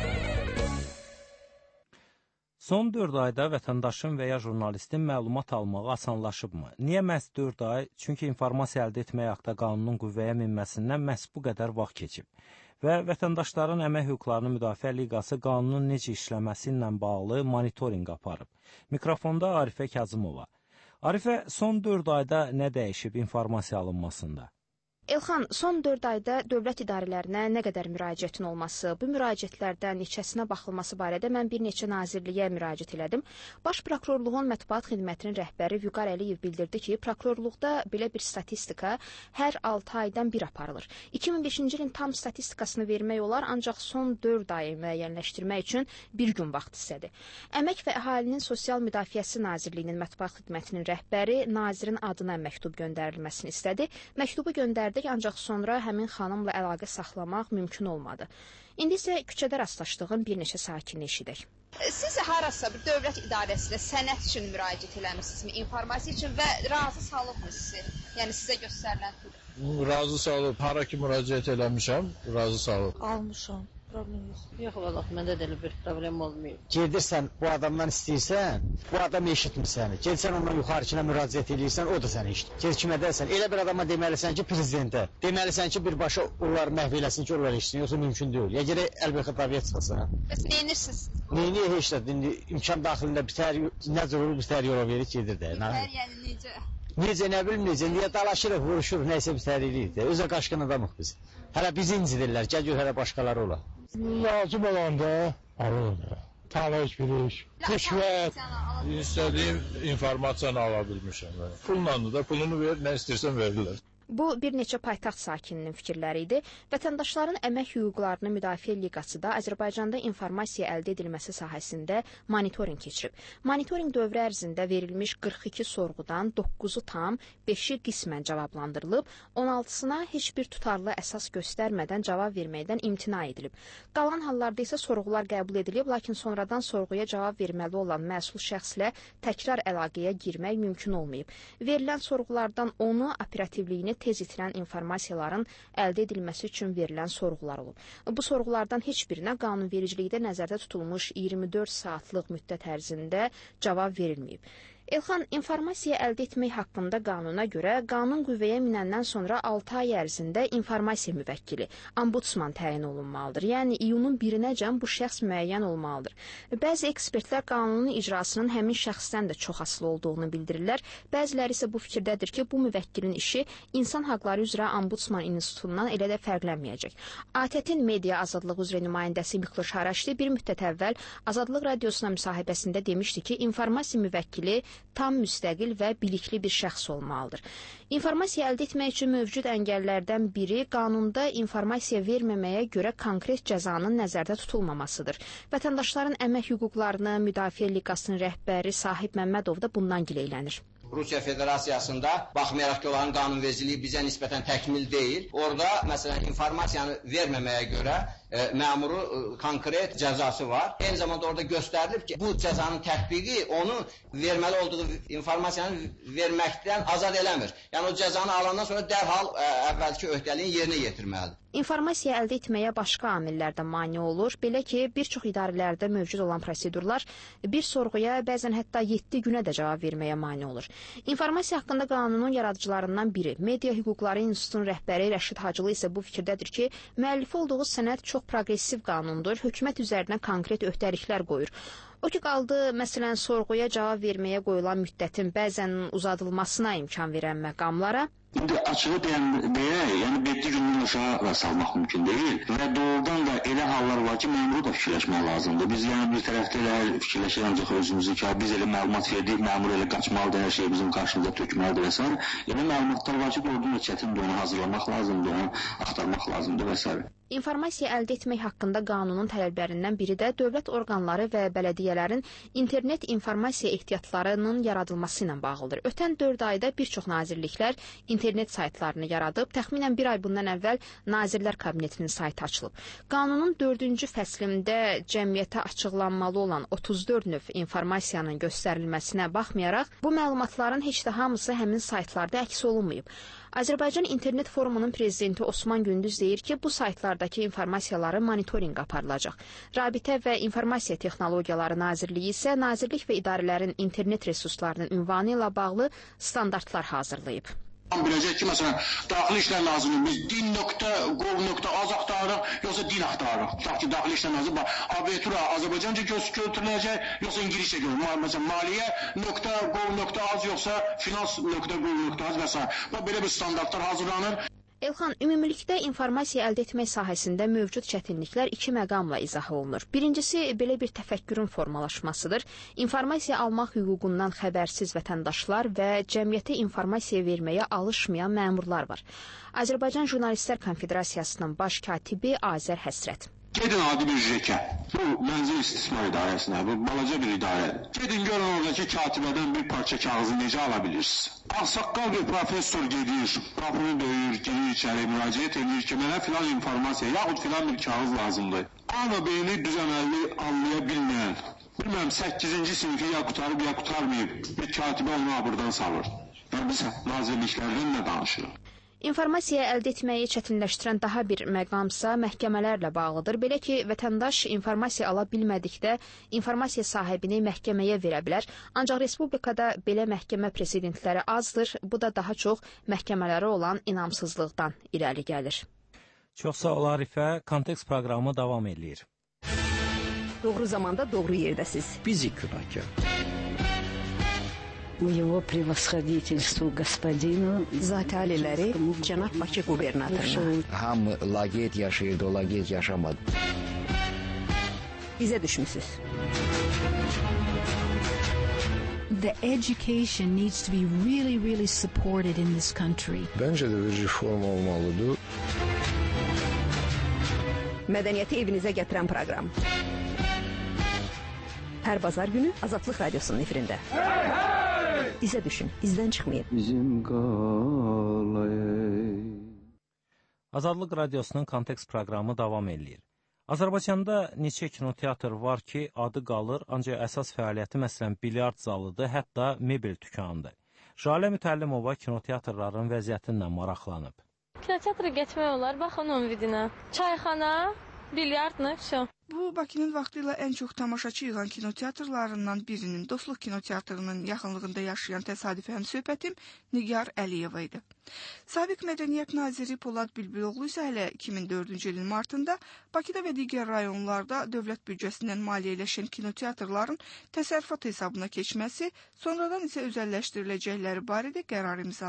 Son dörd ayda vətəndaşın və ya jurnalistin məlumat almağı asanlaşıbmı? Niyə məhz dörd ay? Çünki informasiya əldə etmək haqda qanunun qüvvəyə minməsindən məhz bu qədər vaxt keçib. Və vətəndaşların əmək hüquqlarını müdafiə liqası qanunun necə işləməsi ilə bağlı monitorinq aparıb. Mikrofonda Arifə Kazımova. Arifə, son dörd ayda nə dəyişib informasiya alınmasında? Elxan, son dörd ayda dövlət idarələrinə nə qədər müraciətin olması, bu müraciətlərdən neçəsinə baxılması barədə mən bir neçə nazirliyə müraciət elədim. Baş prokurorluğun mətbuat xidmətinin rəhbəri Vüqar Əliyev bildirdi ki, prokurorluqda belə bir statistika hər altı aydan bir aparılır. iki min beşinci ilin tam statistikasını vermək olar, ancaq son dörd ayı müəyyənləşdirmək üçün bir gün vaxt istədi. Əmək və Əhalinin Sosial Müdafiəsi Nazirliyinin mətbuat xidmətinin rəhbəri nazirin adına məktub göndərilməsini istədi. Məktubu göndərdi, ancaq sonra həmin xanımla əlaqə saxlamaq mümkün olmadı. İndi isə küçədə rastlaşdığım bir neçə sakini eşidək. Siz harasa bir dövlət idarəsinə sənəd üçün müraciət eləmisinizmi, informasiya üçün və razı salıbmı sizi? Yəni sizə göstərilən pul? Razı salıb, hara ki müraciət eləmişəm, razı salıb. Almışam. Problem yox. Yox, valla, məndə də elə bir problem olmayıb. Gedirsən, bu adamdan istəyirsən, bu adam eşitmir səni. Gelsən ondan yuxarıkına müraciət edirsən, o da səni eşitir. Gel kimə dərsən, elə bir adama deməlisən ki, prezidentə. Deməlisən ki, birbaşa onlar məhv eləsin ki, onlar eşitsin, yoxsa mümkün deyil. Ya gerək əlbəttə tabiyyət çıxasan. Bəs neyinirsiniz? Neyini heç də, indi imkan daxilində bitər, necə olur, bitər yola verib gedir də. Bitər, yəni necə? Necə, nə bilim necə, niyə dalaşırıq, vuruşuruq, nəysə bitərilik də. Özə qaşqın adamıq biz. Hələ bizi incidirlər, gəl gör hələ başqaları ola. Lazım olanda alır. Tanış biliş, rüşvət, istədiyim informasiyanı ala bilmişəm. Pulla da pulunu ver, nə istəyirsən verirlər. Bu, bir neçə paytaxt sakininin fikirləri idi. Vətəndaşların əmək hüquqlarını müdafiə liqası da Azərbaycanda informasiya əldə edilməsi sahəsində monitorinq keçirib. Monitorinq dövrü ərzində verilmiş qırx iki sorğudan doqquzu tam, beşi qismən cavablandırılıb, on altısına heç bir tutarlı əsas göstərmədən cavab verməkdən imtina edilib. Qalan hallarda isə sorğular qəbul edilib, lakin sonradan sorğuya cavab verməli olan məsul şəxslə təkrar əlaqəyə girmək mümkün olmayıb. Verilən sorğulardan onu operativliyini tez itirən informasiyaların əldə edilməsi üçün verilən sorğular olub. Bu sorğulardan heç birinə qanunvericilikdə nəzərdə tutulmuş iyirmi dörd saatlıq müddət ərzində cavab verilməyib. Elxan, informasiya əldə etmək haqqında qanuna görə qanun qüvvəyə minəndən sonra altı ay ərzində informasiya müvəkkili, ombudsman təyin olunmalıdır. Yəni, iyunun birinəcən bu şəxs müəyyən olmalıdır. Bəzi ekspertlər qanunun icrasının həmin şəxsdən də çox asılı olduğunu bildirirlər. Bəziləri isə bu fikirdədir ki, bu müvəkkilin işi insan haqları üzrə ombudsman institutundan elə də fərqlənməyəcək. A T T-in media azadlığı üzrə nümayəndəsi Mikloş Haraşdi bir müddət əvvəl Azadlıq radiosuna müsahibəsində demişdi ki, informasiya müvəkkili tam müstəqil və bilikli bir şəxs olmalıdır. İnformasiya əldə etmək üçün mövcud əngəllərdən biri qanunda informasiya verməməyə görə konkret cəzanın nəzərdə tutulmamasıdır. Vətəndaşların əmək hüquqlarını Müdafiə Liqasının rəhbəri Sahib Məmmədov da bundan gileylənir. Rusiya Federasiyasında baxmayaraq ki, onların qanunvericiliyi bizə nisbətən təkmil deyil. Orada, məsələn, informasiyanı verməməyə görə e, məmuru e, konkret cəzası var. Eyni zamanda orada göstərilib ki, bu cəzanın tətbiqi onu verməli olduğu informasiyanı verməkdən azad eləmir. Yəni, o cəzanı alandan sonra dərhal ə, əvvəlki öhdəliyin yerinə yetirməlidir. İnformasiya əldə etməyə başqa amillər də mane olur. Belə ki, bir çox idarələrdə mövcud olan prosedurlar bir sorğuya bəzən hətta yeddi günə də cavab verməyə mane olur. İnformasiya haqqında qanunun yaradıcılarından biri, Media Hüquqları İnstitutunun rəhbəri Rəşid Hacılı isə bu fikirdədir ki, müəllifi olduğu sənəd çox progressiv qanundur, hökumət üzərinə konkret öhdəliklər qoyur. O ki qaldı, məsələn, sorğuya cavab verməyə qoyulan müddətin bəzən uzadılmasına imkan verən məqamlara. İndi açığı deyə, yəni yeddi gündən aşağı salmaq mümkün deyil və doğrudan da elə hallar var ki, məmuru da fikirləşmək lazımdır. Biz yəni bir tərəfdə elə fikirləşir ancaq özümüzü ki, biz elə məlumat verdik, məmur elə qaçmalıdır, hər şey bizim qarşımıza tökməlidir və s. Elə məlumatlar var ki, doğrudan da çətindir, onu hazırlamaq lazımdır, onu axtarmaq lazımdır və s. İnformasiya əldə etmək haqqında qanunun tələblərindən biri də dövlət orqanları və bələdiyyələrin internet informasiya ehtiyatlarının yaradılması ilə bağlıdır. Ötən dörd ayda bir çox nazirliklər internet saytlarını yaradıb, təxminən bir ay bundan əvvəl Nazirlər Kabinetinin saytı açılıb. Qanunun dördüncü fəslində cəmiyyətə açıqlanmalı olan otuz dörd növ informasiyanın göstərilməsinə baxmayaraq, bu məlumatların heç də hamısı həmin saytlarda əks olunmayıb. Azərbaycan İnternet Forumunun prezidenti Osman Gündüz deyir ki, bu saytlardakı informasiyaları monitorinq aparılacaq. Rabitə və İnformasiya Texnologiyaları Nazirliyi isə nazirlik və idarələrin internet resurslarının ünvanı ilə bağlı standartlar hazırlayıb. Biləcək ki, məsələn, Daxili İşlər Nazirliyi biz din nöqtə qov nöqtə az axtarırıq, yoxsa din axtarırıq. Tutaq ki, Daxili İşlər Nazirliyi abitura Azərbaycanca götürüləcək, yoxsa İngiliscə götürüləcək. Məsələn, maliyyə nöqtə qov nöqtə az, yoxsa finans nöqtə qov nöqtə az və s. Belə bir standartlar hazırlanır. Elxan, ümumilikdə informasiya əldə etmək sahəsində mövcud çətinliklər iki məqamla izah olunur. Birincisi, belə bir təfəkkürün formalaşmasıdır. İnformasiya almaq hüququndan xəbərsiz vətəndaşlar və cəmiyyətə informasiya verməyə alışmayan məmurlar var. Azərbaycan Jurnalistlər Konfederasiyasının baş katibi Azər Həsrət. Gedin adi bir jekə, bu mənzil istismar idarəsinə, bu balaca bir idarədir. Gedin görün oradakı katibədən bir parça kağızı necə ala bilirsiniz. Ağsaqqal bir professor gedir, qapını döyür, gelir içəri, müraciət edir ki, mənə filan informasiya, yaxud filan bir kağız lazımdır. Ana beyni düzəməlli anlaya bilməyən, bilməm, səkkizinci sinfi ya qutarıb ya qutarmayıb, bir katibə onu abırdan salır. Və biz nazirliklərdən nə danışırıq? İnformasiya əldə etməyi çətinləşdirən daha bir məqamsa məhkəmələrlə bağlıdır. Belə ki, vətəndaş informasiya ala bilmədikdə informasiya sahibini məhkəməyə verə bilər. Ancaq respublikada belə məhkəmə presedentləri azdır. Bu da daha çox məhkəmələrə olan inamsızlıqdan irəli gəlir. Çox sağ ol Arifə. Kontekst proqramı davam edir. Doğru zamanda doğru yerdəsiz. Bizi günahkar. Его превосходительству господину Zati aliləri cənab Bakı qubernatoruna. Hamı laqeyd yaşayırdı, o laqeyd yaşamadı. Bizə düşmüsüz. The education needs to be really, really supported in this country. Bence de bir reform olmalıdır. Mədəniyyəti evinizə gətirən proqram. Hər bazar günü Azadlıq Radiosunun efirində. Hey, hey! İzə düşün, izdən çıxmayın. Bizim qalay. Azadlıq Radiosunun Kontekst proqramı davam edir. Azərbaycanda neçə kinoteatr var ki, adı qalır, ancaq əsas fəaliyyəti məsələn bilyard zalıdır, hətta mebel dükanıdır. Jalə Mütəllimova kinoteatrların vəziyyətinlə maraqlanıb. Kinoteatra getmək olar, baxın onun vidinə. Çayxana, bilyardla, vəsə. Bu, Bakının vaxtilə ən çox tamaşaçı yığan kinoteatrlarından birinin, Dostluq kinoteatrının yaxınlığında yaşayan təsadüfi həmsöhbətim Nigar Əliyeva idi. Sabiq Mədəniyyət Naziri Polad Bülbüloğlu isə hələ iki min dördüncü ilin martında Bakıda və digər rayonlarda dövlət büdcəsindən maliyyələşən kinoteatrların təsərrüfat hesabına keçməsi, sonradan isə özəlləşdiriləcəkləri barədə qərar imzalayıb.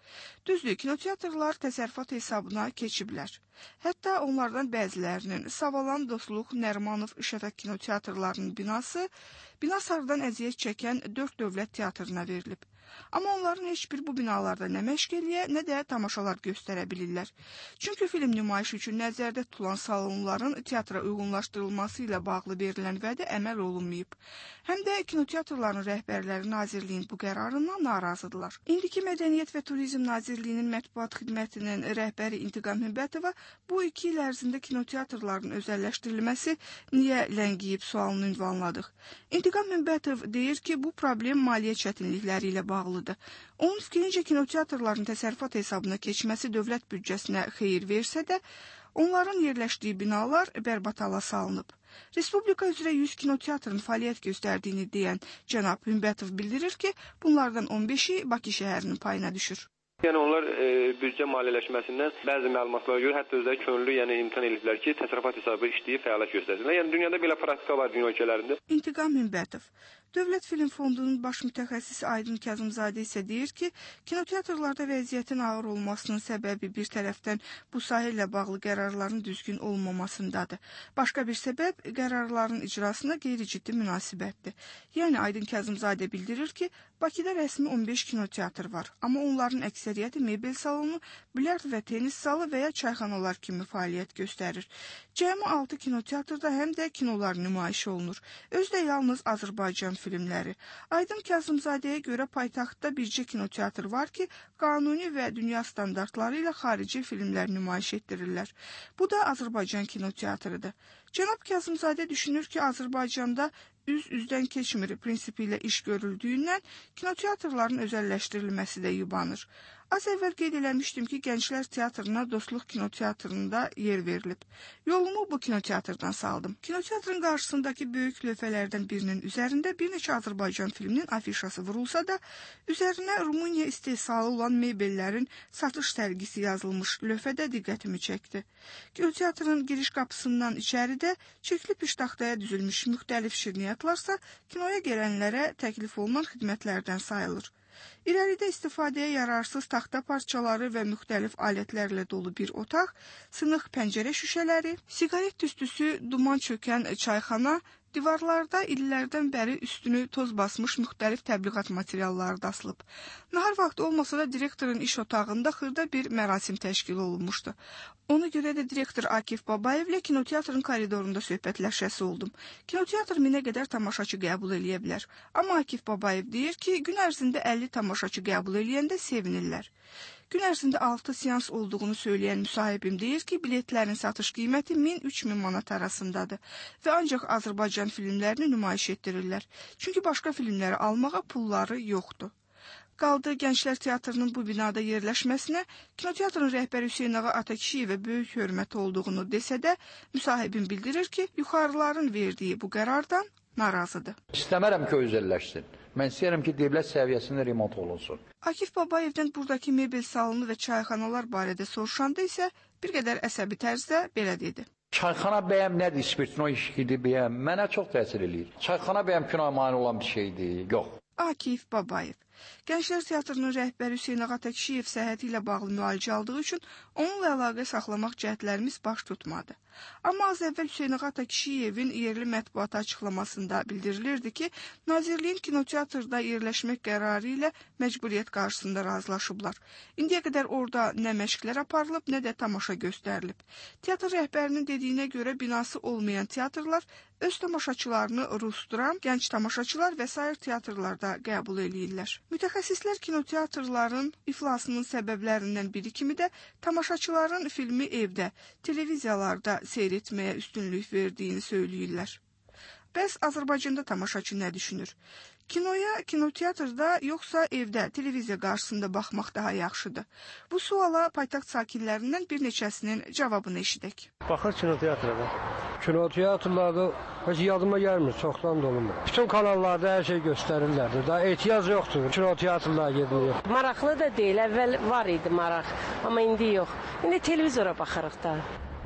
Düzdür, kinoteatrlar təsərrüfat hesabına keçiblər. Hətta onlardan bəzilərinin Savalan, Dostluq, Nərimanov, İşəfək kinoteatrlarının binası Binasardan əziyyət çəkən dörd dövlət teatrına verilib. Amma onların heç bir bu binalarda nə məşq eləyə, nə də tamaşalar göstərə bilirlər. Çünki film nümayişi üçün nəzərdə tutulan salonların teatra uyğunlaşdırılması ilə bağlı verilən vədə əməl olunmayıb. Həm də kinoteatrların rəhbərləri Nazirliyin bu qərarından narazıdırlar. İndiki Mədəniyyət və Turizm Nazirliyinin mətbuat xidmətinin rəhbəri İntiqam Hümbətova bu iki il ərzində kinoteatrların özəlləşdirilməsi niyə ləngiyib sualını ünvanladıq. İntiqam Hümbətov deyir ki, bu problem maliyyə çətinlikləri ilə bağlıdır. Onun fikrincə kinoteatrların təsərrüfat hesabına keçməsi dövlət büdcəsinə xeyir versə də, onların yerləşdiyi binalar bərbat hala salınıb. Respublika üzrə yüz kinoteatrın fəaliyyət göstərdiyini deyən cənab Hümbətov bildirir ki, bunlardan on beşi Bakı şəhərinin payına düşür. Yəni onlar e, büdcə maliyyələşməsindən bəzi məlumatlara görə hətta özləri könüllü, yəni imkan ediblər ki, təsərrüfat hesabı işləyib fəaliyyət göstərsinlər. Yəni dünyada belə praktika var dünya ölkələrində. İntiqam Hümbətov. Dövlət Film Fondunun baş mütəxəssisi Aydın Kazımzadə isə deyir ki, kinoteatrlarda vəziyyətin ağır olmasının səbəbi bir tərəfdən bu sahə ilə bağlı qərarların düzgün olmamasındadır. Başqa bir səbəb qərarların icrasına qeyri-ciddi münasibətdir. Yəni Aydın Kazımzadə bildirir ki, Bakıda rəsmi on beş kinoteatr var, amma onların əksəriyyəti mebel salonu, bilyard və tenis zalı və ya çayxanalar kimi fəaliyyət göstərir. Cəmi altı kinoteatrda həm də kinolar nümayiş olunur. Özdə yalnız Azərbaycan filmləri. Aydın Kazımzadəyə görə paytaxtda bircə kinoteatr var ki, qanuni və dünya standartları ilə xarici filmlər nümayiş etdirirlər. Bu da Azərbaycan kinoteatrıdır. Cənab Kazımzadə düşünür ki, Azərbaycanda üz-üzdən keçmir prinsipi ilə iş görüldüyündən kinoteatrların özəlləşdirilməsi də yubanır. Az əvvəl qeyd eləmişdim ki, Gənclər Teatrına Dostluq kinoteatrında yer verilib. Yolumu bu kinoteatrdan saldım. Kinoteatrın qarşısındakı böyük lövhələrdən birinin üzərində bir neçə Azərbaycan filminin afişası vurulsa da, üzərinə Rumıniya istehsalı olan mebellərin satış sərgisi yazılmış lövhədə diqqətimi çəkdi. Kinoteatrın giriş qapısından içəridə çirkli piştaxtaya düzülmüş müxtəlif şirniyyatlarsa kinoya gələnlərə təklif olunan xidmətlərdən sayılır. İrəlidə istifadəyə yararsız taxta parçaları və müxtəlif alətlərlə dolu bir otaq, sınıq pəncərə şüşələri, siqaret tüstüsü, duman çökən çayxana, divarlarda illərdən bəri üstünü toz basmış müxtəlif təbliğat materialları da asılıb. Nahar vaxtı olmasa da direktorun iş otağında xırda bir mərasim təşkil olunmuşdu. Ona görə də direktor Akif Babayevlə kinoteatrın koridorunda söhbətləşəsi oldum. Kinoteatr minə qədər tamaşaçı qəbul eləyə bilər. Amma Akif Babayev deyir ki, gün ərzində əlli tamaşaçı qəbul eləyəndə sevinirlər. Gün ərzində altı seans olduğunu söyləyən müsahibim deyir ki, biletlərin satış qiyməti min üç min manat arasındadır və ancaq Azərbaycan filmlərini nümayiş etdirirlər. Çünki başqa filmləri almağa pulları yoxdur. Qaldı Gənclər Teatrının bu binada yerləşməsinə kinoteatrın rəhbəri Hüseyn Ağa Atakişiyevə böyük hörməti olduğunu desə də, müsahibim bildirir ki, yuxarıların verdiyi bu qərardan narazıdır. İstəmərəm ki, özəlləşsin. Mən istəyirəm ki, dövlət səviyyəsində remont olunsun. Akif Babayevdən buradakı mebel salonu və çayxanalar barədə soruşanda isə bir qədər əsəbi tərzdə belə dedi. Çayxana bəyəm nədir, spirtino işkidir bəyəm, mənə çox təsir eləyir. Çayxana bəyəm kinoya mane olan bir şeydir, yox. Akif Babayev. Gənclər Teatrının rəhbəri Hüseyn Ağa Təkişiyev səhhəti ilə bağlı müalicə aldığı üçün onunla əlaqə saxlamaq cəhdlərimiz baş tutmadı. Amma az əvvəl Hüseyn Ağa Təkişiyevin yerli mətbuata açıqlamasında bildirilirdi ki, Nazirliyin kinoteatrda yerləşmək qərarı ilə məcburiyyət qarşısında razılaşıblar. İndiyə qədər orada nə məşqlər aparılıb, nə də tamaşa göstərilib. Teatr rəhbərinin dediyinə görə binası olmayan teatrlar öz tamaşaçılarını Rusduran, gənc tamaşaçılar və sair teatrlarda qəbul eləyirlər. Mütəxəssislər kinoteatrların iflasının səbəblərindən biri kimi də tamaşaçıların filmi evdə, televiziyalarda seyr etməyə üstünlük verdiyini söyləyirlər. Bəs Azərbaycanda tamaşaçı nə düşünür? Kinoya kinoteatrda yoxsa evdə, televiziya qarşısında baxmaq daha yaxşıdır? Bu suala paytaxt sakinlərindən bir neçəsinin cavabını eşidək. Baxır kinoteatrda. Kinoteatrlarda heç yadıma gəlmir, çoxdan dolunur. Bütün kanallarda hər şey göstərirlərdir. Daha ehtiyac yoxdur kinoteatrlara getməyə. Maraqlı da deyil, əvvəl var idi maraq, amma indi yox. İndi televizora baxırıq da.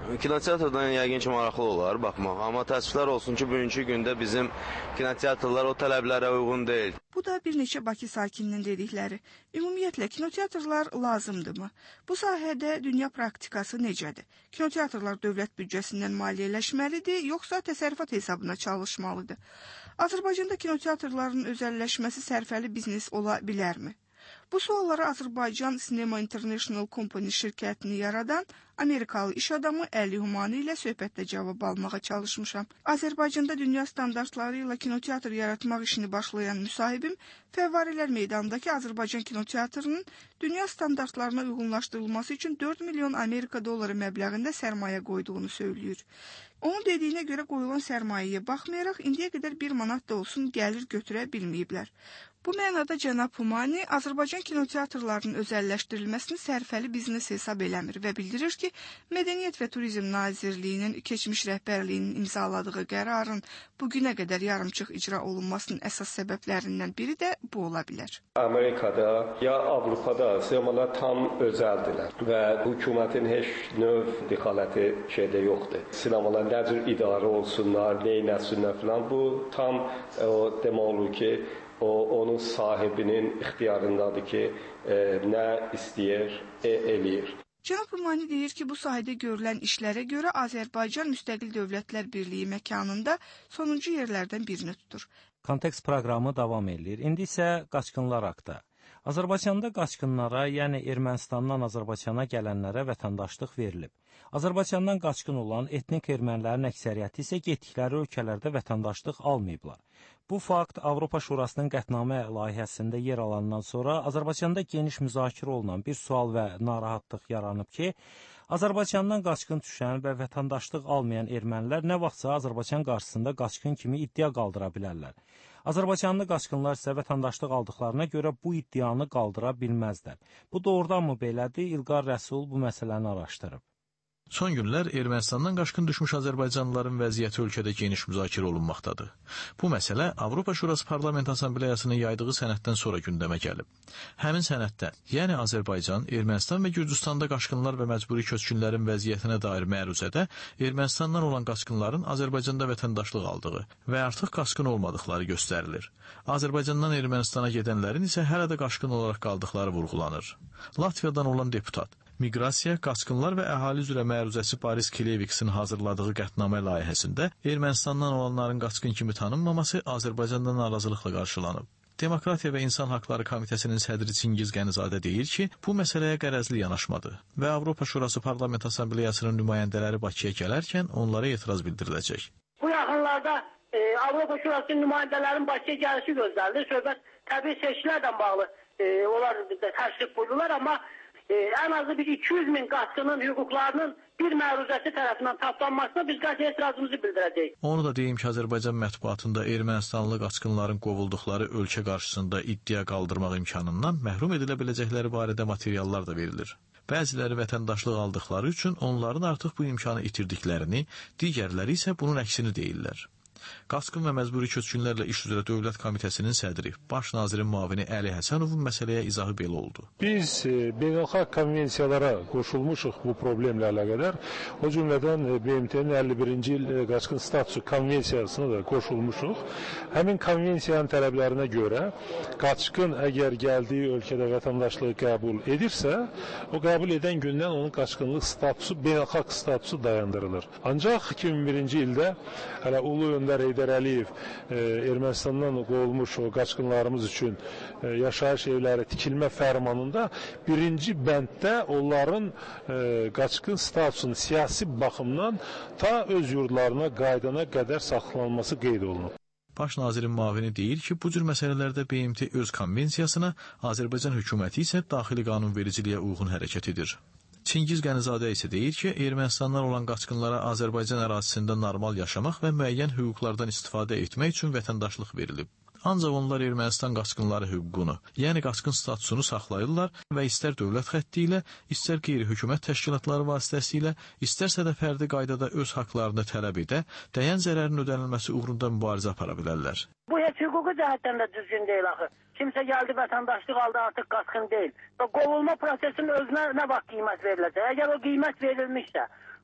Kinoteatrdan yəqin ki, maraqlı olar baxmaq, amma təəssüflər olsun ki, bugünkü gündə bizim kinoteatrlar o tələblərə uyğun deyil. Bu da bir neçə Bakı sakininin dedikləri. Ümumiyyətlə, kinoteatrlar lazımdırmı? Bu sahədə dünya praktikası necədir? Kinoteatrlar dövlət büdcəsindən maliyyələşməlidir, yoxsa təsərrüfat hesabına çalışmalıdır? Azərbaycanda kinoteatrların özəlləşməsi sərfəli biznes ola bilərmi? Bu suallara Azərbaycan Cinema International Company şirkətini yaradan Amerikalı iş adamı Əli Humani ilə söhbətdə cavab almağa çalışmışam. Azərbaycanda dünya standartları ilə kinoteatr yaratmaq işini başlayan müsahibim Fəvvarilər meydanındakı Azərbaycan kinoteatrının dünya standartlarına uyğunlaşdırılması üçün dörd milyon Amerika dolları məbləğində sərmayə qoyduğunu söyləyir. Onun dediyinə görə qoyulan sərmayəyə baxmayaraq indiyə qədər bir manat da olsun gəlir götürə bilməyiblər. Bu mənada cənab Humani Azərbaycan kinoteatrlarının özəlləşdirilməsini sərfəli biznes hesab eləmir və bildirir ki, Mədəniyyət və Turizm Nazirliyinin keçmiş rəhbərliyinin imzaladığı qərarın bugünə qədər yarımçıq icra olunmasının əsas səbəblərindən biri də bu ola bilər. Amerikada ya Avropada sinemalar tam özəldirlər və hökumətin heç növ dixaləti şeydə yoxdur. Sinemalar nə cür idarə olsunlar, neynəsinlər filan, bu tam o demək olur ki, o onun sahibinin ixtiyarındadır ki, e, nə istəyir, e, eləyir. Cənab Rumani deyir ki, bu sahədə görülən işlərə görə Azərbaycan Müstəqil Dövlətlər Birliyi məkanında sonuncu yerlərdən birini tutur. Kontekst proqramı davam edir. İndi isə qaçqınlar haqqında. Azərbaycanda qaçqınlara, yəni Ermənistandan Azərbaycana gələnlərə vətəndaşlıq verilib. Azərbaycandan qaçqın olan etnik ermənilərin əksəriyyəti isə getdikləri ölkələrdə vətəndaşlıq almayıblar. Bu fakt Avropa Şurasının qətnamə layihəsində yer alandan sonra Azərbaycanda geniş müzakirə olunan bir sual və narahatlıq yaranıb ki, Azərbaycandan qaçqın düşən və vətəndaşlıq almayan ermənilər nə vaxtsa Azərbaycan qarşısında qaçqın kimi iddia qaldıra bilərlər. Azərbaycanlı qaçqınlar isə vətəndaşlıq aldıqlarına görə bu iddianı qaldıra bilməzlər. Bu doğrudanmı belədir? İlqar Rəsul bu məsələni araşdırıb. Son günlər Ermənistandan qaçqın düşmüş azərbaycanlıların vəziyyəti ölkədə geniş müzakirə olunmaqdadır. Bu məsələ Avropa Şurası Parlament Assambleyasının yaydığı sənəddən sonra gündəmə gəlib. Həmin sənəddə, yəni Azərbaycan, Ermənistan və Gürcüstanda qaçqınlar və məcburi köçkünlərin vəziyyətinə dair məruzədə Ermənistandan olan qaçqınların Azərbaycanda vətəndaşlıq aldığı və artıq qaçqın olmadıqları göstərilir. Azərbaycandan Ermənistana gedənlərin isə hələ də qaçqın olaraq qaldıqları vurğulanır. Latviyadan olan deputat, Miqrasiya, Qaçqınlar və Əhali üzrə məruzəsi Boris Kileviksin hazırladığı qətnamə layihəsində Ermənistandan olanların qaçqın kimi tanınmaması Azərbaycandan narazılıqla qarşılanıb. Demokratiya və İnsan Haqları Komitəsinin sədri Çingiz Qənizadə deyir ki, bu məsələyə qərəzli yanaşmadı və Avropa Şurası Parlament Assambleyasının nümayəndələri Bakıya gələrkən onlara etiraz bildiriləcək. Bu yaxınlarda e, Avropa Şurasının nümayəndələrin Bakıya gəlişi gözləndi. Söhbət təbii seçkilərlə bağlı e, onlar təşrif buyurdular, amma e, ən azı bir iki yüz min qaçqının hüquqlarının bir məruzəsi tərəfindən tapdanmasına biz qəti etirazımızı bildirəcəyik. Onu da deyim ki, Azərbaycan mətbuatında Ermənistanlı qaçqınların qovulduqları ölkə qarşısında iddia qaldırmaq imkanından məhrum edilə biləcəkləri barədə materiallar da verilir. Bəziləri vətəndaşlıq aldıqları üçün onların artıq bu imkanı itirdiklərini, digərləri isə bunun əksini deyirlər. Qaçqın və məcburi köçkünlərlə iş üzrə Dövlət Komitəsinin sədri, baş nazirin müavini Əli Həsənovun məsələyə izahı belə oldu. Biz e, beynəlxalq konvensiyalara qoşulmuşuq bu problemlə əlaqədar. O cümlədən e, B M T-nin əlli birinci il e, qaçqın statusu konvensiyasına da qoşulmuşuq. Həmin konvensiyanın tələblərinə görə qaçqın əgər gəldiyi ölkədə vətəndaşlığı qəbul edirsə, o qəbul edən gündən onun qaçqınlıq statusu, beynəlxalq statusu dayandırılır. Ancaq iki min birinci ildə hələ Ulu Öndər Heydər Əliyev e, Ermənistandan qovulmuş o qaçqınlarımız üçün e, yaşayış evləri tikilmə fərmanında birinci bənddə onların e, qaçqın statusunun siyasi baxımdan ta öz yurdlarına qaydana qədər saxlanılması qeyd olunub. Baş nazirin müavini deyir ki, bu cür məsələlərdə B M T öz konvensiyasına, Azərbaycan hökuməti isə daxili qanunvericiliyə uyğun hərəkət edir. Çingiz Qənizadə isə deyir ki, Ermənistandan olan qaçqınlara Azərbaycan ərazisində normal yaşamaq və müəyyən hüquqlardan istifadə etmək üçün vətəndaşlıq verilib. Ancaq onlar Ermənistan qaçqınları hüququnu, yəni qaçqın statusunu saxlayırlar və istər dövlət xətti ilə, istər qeyri-hökumət təşkilatları vasitəsilə, istərsə də fərdi qaydada öz haqlarını tələb edə, dəyən zərərin ödənilməsi uğrunda mübarizə apara bilərlər. Bu heç hüquqi cəhətdən də düzgün deyil axı. Kimsə gəldi, vətəndaşlıq aldı, artıq qaçqın deyil. Və qovulma prosesinin özünə nə vaxt qiymət veriləcək? Əgər o qiymət verilmişsə,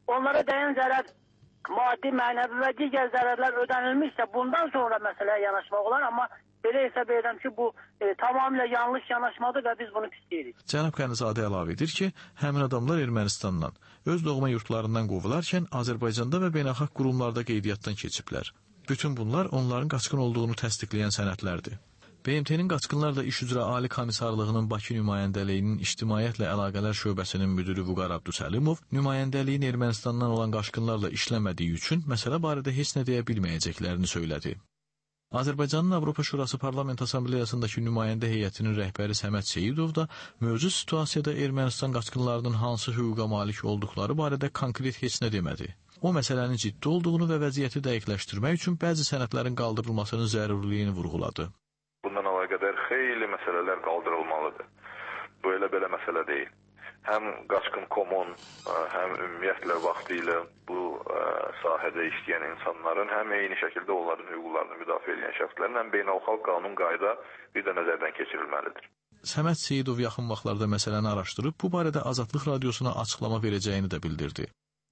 onlara dəyən zərər maddi, mənəvi və digər zərərlər ödənilmişsə, bundan sonra məsələyə yanaşmaq olar, amma belə hesab edirəm ki, bu e, tamamilə yanlış yanaşmadır və biz bunu pisləyirik. Cənab Qənizadə əlavə edir ki, həmin adamlar Ermənistandan, öz doğma yurtlarından qovularkən Azərbaycanda və beynəlxalq qurumlarda qeydiyyatdan keçiblər. Bütün bunlar onların qaçqın olduğunu təsdiqləyən sənədlərdir. B M T-nin Qaçqınlarla İş üzrə Ali Komissarlığının Bakı nümayəndəliyinin İctimaiyyətlə Əlaqələr şöbəsinin müdiri Vüqar Abdusəlimov nümayəndəliyin Ermənistandan olan qaçqınlarla işləmədiyi üçün məsələ barədə heç nə deyə bilməyəcəklərini söylədi. Azərbaycanın Avropa Şurası Parlament Assambleyasındakı nümayəndə heyətinin rəhbəri Səməd Seyidov da mövcud situasiyada Ermənistan qaçqınlarının hansı hüquqa malik olduqları barədə konkret heç nə demədi. O məsələnin ciddi olduğunu və vəziyyəti dəqiqləşdirmək üçün bəzi sənədlərin qaldırılmasının zərurliyini vurğuladı. Bundan əlaqədar xeyli məsələlər qaldırılmalıdır. Bu elə belə məsələ deyil. Həm Qaçqın Komon, həm ümumiyyətlə vaxtı ilə bu ə, sahədə işləyən insanların, həm eyni şəkildə onların hüquqlarını müdafiə edən şəxslərin, həm beynəlxalq qanun qayda bir də nəzərdən keçirilməlidir. Səməd Seyidov yaxın vaxtlarda məsələni araşdırıb, bu barədə Azadlıq Radiosuna açıqlama verəcəyini də bildirdi.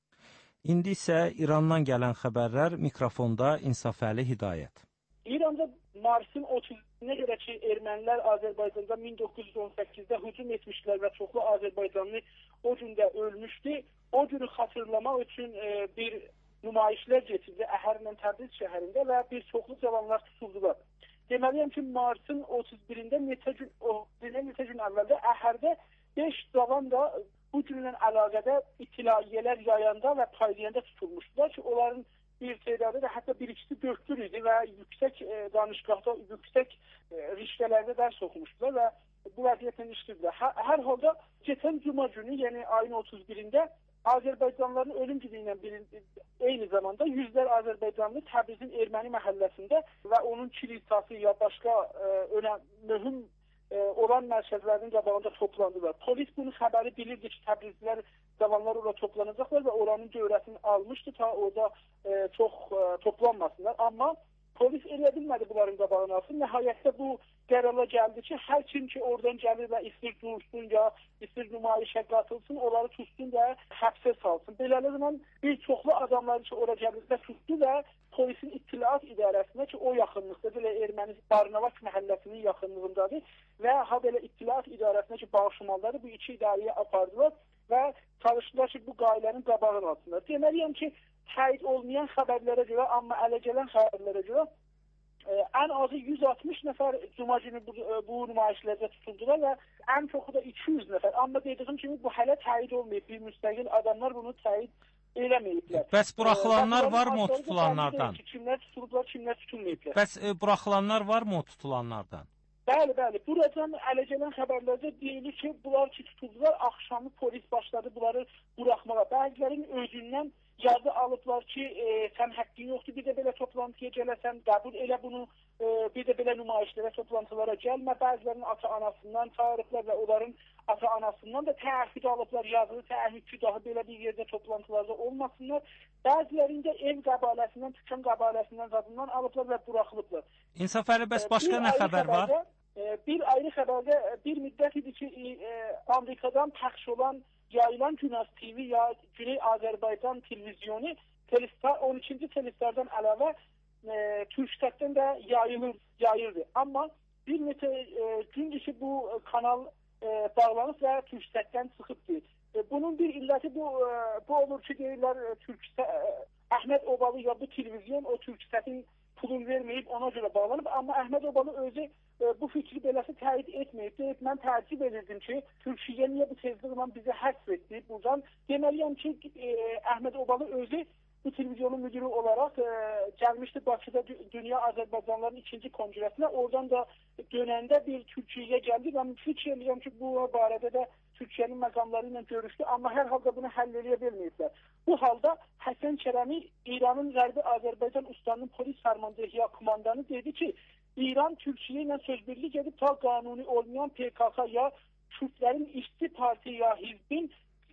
İndi isə İrandan gələn xəbərlər, mikrofonda İnsafəli Hidayət. İranda Marsın otuzuna görə ki, ermənilər Azərbaycanda min doqquz yüz on səkkizdə hücum etmişlər və çoxlu Azərbaycanlı o gündə ölmüşdü. O günü xatırlamaq üçün e, bir nümayişlər keçirdi Əhərlə Təbriz şəhərində və bir çoxlu cavanlar tutuldular. Deməliyəm ki, Marsın otuz birində neçə gün, o, neçə gün əvvəldə Əhərdə beş cavan da bu günlə əlaqədə itilaiyələr yayanda və paylayanda tutulmuşdular ki, onların bir tedadı da hətta bir ikisi dörtdür idi və yüksək e, danışqahda, yüksək e, riştələrdə dərs oxumuşdular və bu vəziyyətlə işlədilər. Hər, hər halda keçən cuma günü, yəni ayın otuz birində Azərbaycanlıların ölüm günü ilə bir, eyni zamanda yüzlər Azərbaycanlı Təbrizin erməni məhəlləsində və onun kilisası ya başqa e, önəm, mühüm e, olan mərkəzlərinin qabağında toplandılar. Polis bunu xəbəri bilirdi ki, Təbrizlilər cavanlar orada toplanacaqlar və oranın görəsini almışdı ta orada e, çox e, toplanmasınlar. Amma polis elə bilmədi bunların qabağını alsın. Nəhayətdə bu qərara gəldi ki, hər kim ki oradan gəlir və istir dursun ya istir nümayişə qatılsın, onları tutsun və həbsə salsın. Beləliklə bir çoxlu adamları ki, oraya gəlirsə tutdu və polisin İttilaat İdarəsinə ki, o yaxınlıqda, belə erməni Barnavak məhəlləsinin yaxınlığındadır və ha belə İttilaat İdarəsinə ki, bağışlamaları bu iki idarəyə apardılar və çalışdılar ki, bu qailənin qabağını alsınlar. Deməliyəm ki, təyid olmayan xəbərlərə görə, amma ələ gələn xəbərlərə görə e, ən azı yüz altmış nəfər cuma günü bu, bu nümayişlərdə tutuldular və ən çoxu da iki yüz nəfər. Amma dediyim kimi bu hələ təyid olmayıb. Bir müstəqil adamlar bunu təyid eləməyiblər. Bəs buraxılanlar varmı o tutulanlardan? Ki, kimlər tutulublar, kimlər tutulmayıblar. Bəs e, buraxılanlar varmı o tutulanlardan? Bəli, bəli. Buradan ələ gələn xəbərlərdə deyilir ki, bunlar ki tutuldular, axşamı polis başladı bunları buraxmağa. Bəzilərinin özündən yazı alıblar ki, e, sən həqqin yoxdur, bir də belə toplantıya gələsən, qəbul elə bunu, e, bir də belə nümayişlərə, toplantılara gəlmə. Bəzilərinin ata-anasından çağırıblar və onların ata-anasından da təəhhüd alıblar, yazılı təəhhüd ki, daha belə bir yerdə toplantılarda olmasınlar. Bəzilərində ev qəbaləsindən, tükan qəbaləsindən zadından alıblar və buraxılıblar. İnsafəli, bəs başqa e, nə xəbər var? E, bir ayrı xəbərdə bir müddət idi ki, e, Amerikadan pəxş olan yayılan Günas T V ya Güney Azərbaycan televizyonu Telestar, on ikinci Telestardan əlavə e, Türkstətdən də yayılır, yayırdı. Amma bir neçə e, gündür ki, bu kanal e, bağlanıb və Türkstətdən çıxıbdır. E, bunun bir illəti bu, e, bu olur ki, deyirlər Türkstə, e, Əhməd Obalı ya bu televizyon o Türkstətin pulun verməyib, ona görə bağlanıb. Amma Əhməd Obalı özü e, bu fikri beləsi təyid etməyib. Deyib, mən təəccüb edirdim ki, Türkiyə niyə bu tezliklə bizi həsr etdi? Buradan deməliyəm ki, e, Əhməd Obalı özü bu televizyonun müdürü olaraq e, gəlmişdi Bakıda Dünya Azərbaycanların ikinci konqresinə. Oradan da dönəndə bir Türkiyəyə gəldi. Mən fikir edirəm ki, bu barədə də Türkiyənin məqamları ilə görüşdü, amma hər halda bunu həll edə bilməyiblər. Bu halda Həsən Kərəmi, İranın Qərbi Azərbaycan Ustanının polis fərmandehliyi kumandanı dedi ki, İran Türkiyə ilə sözbirlik edib ta qanuni olmayan P K K ya Kürtlərin İşçi Parti ya Hizbin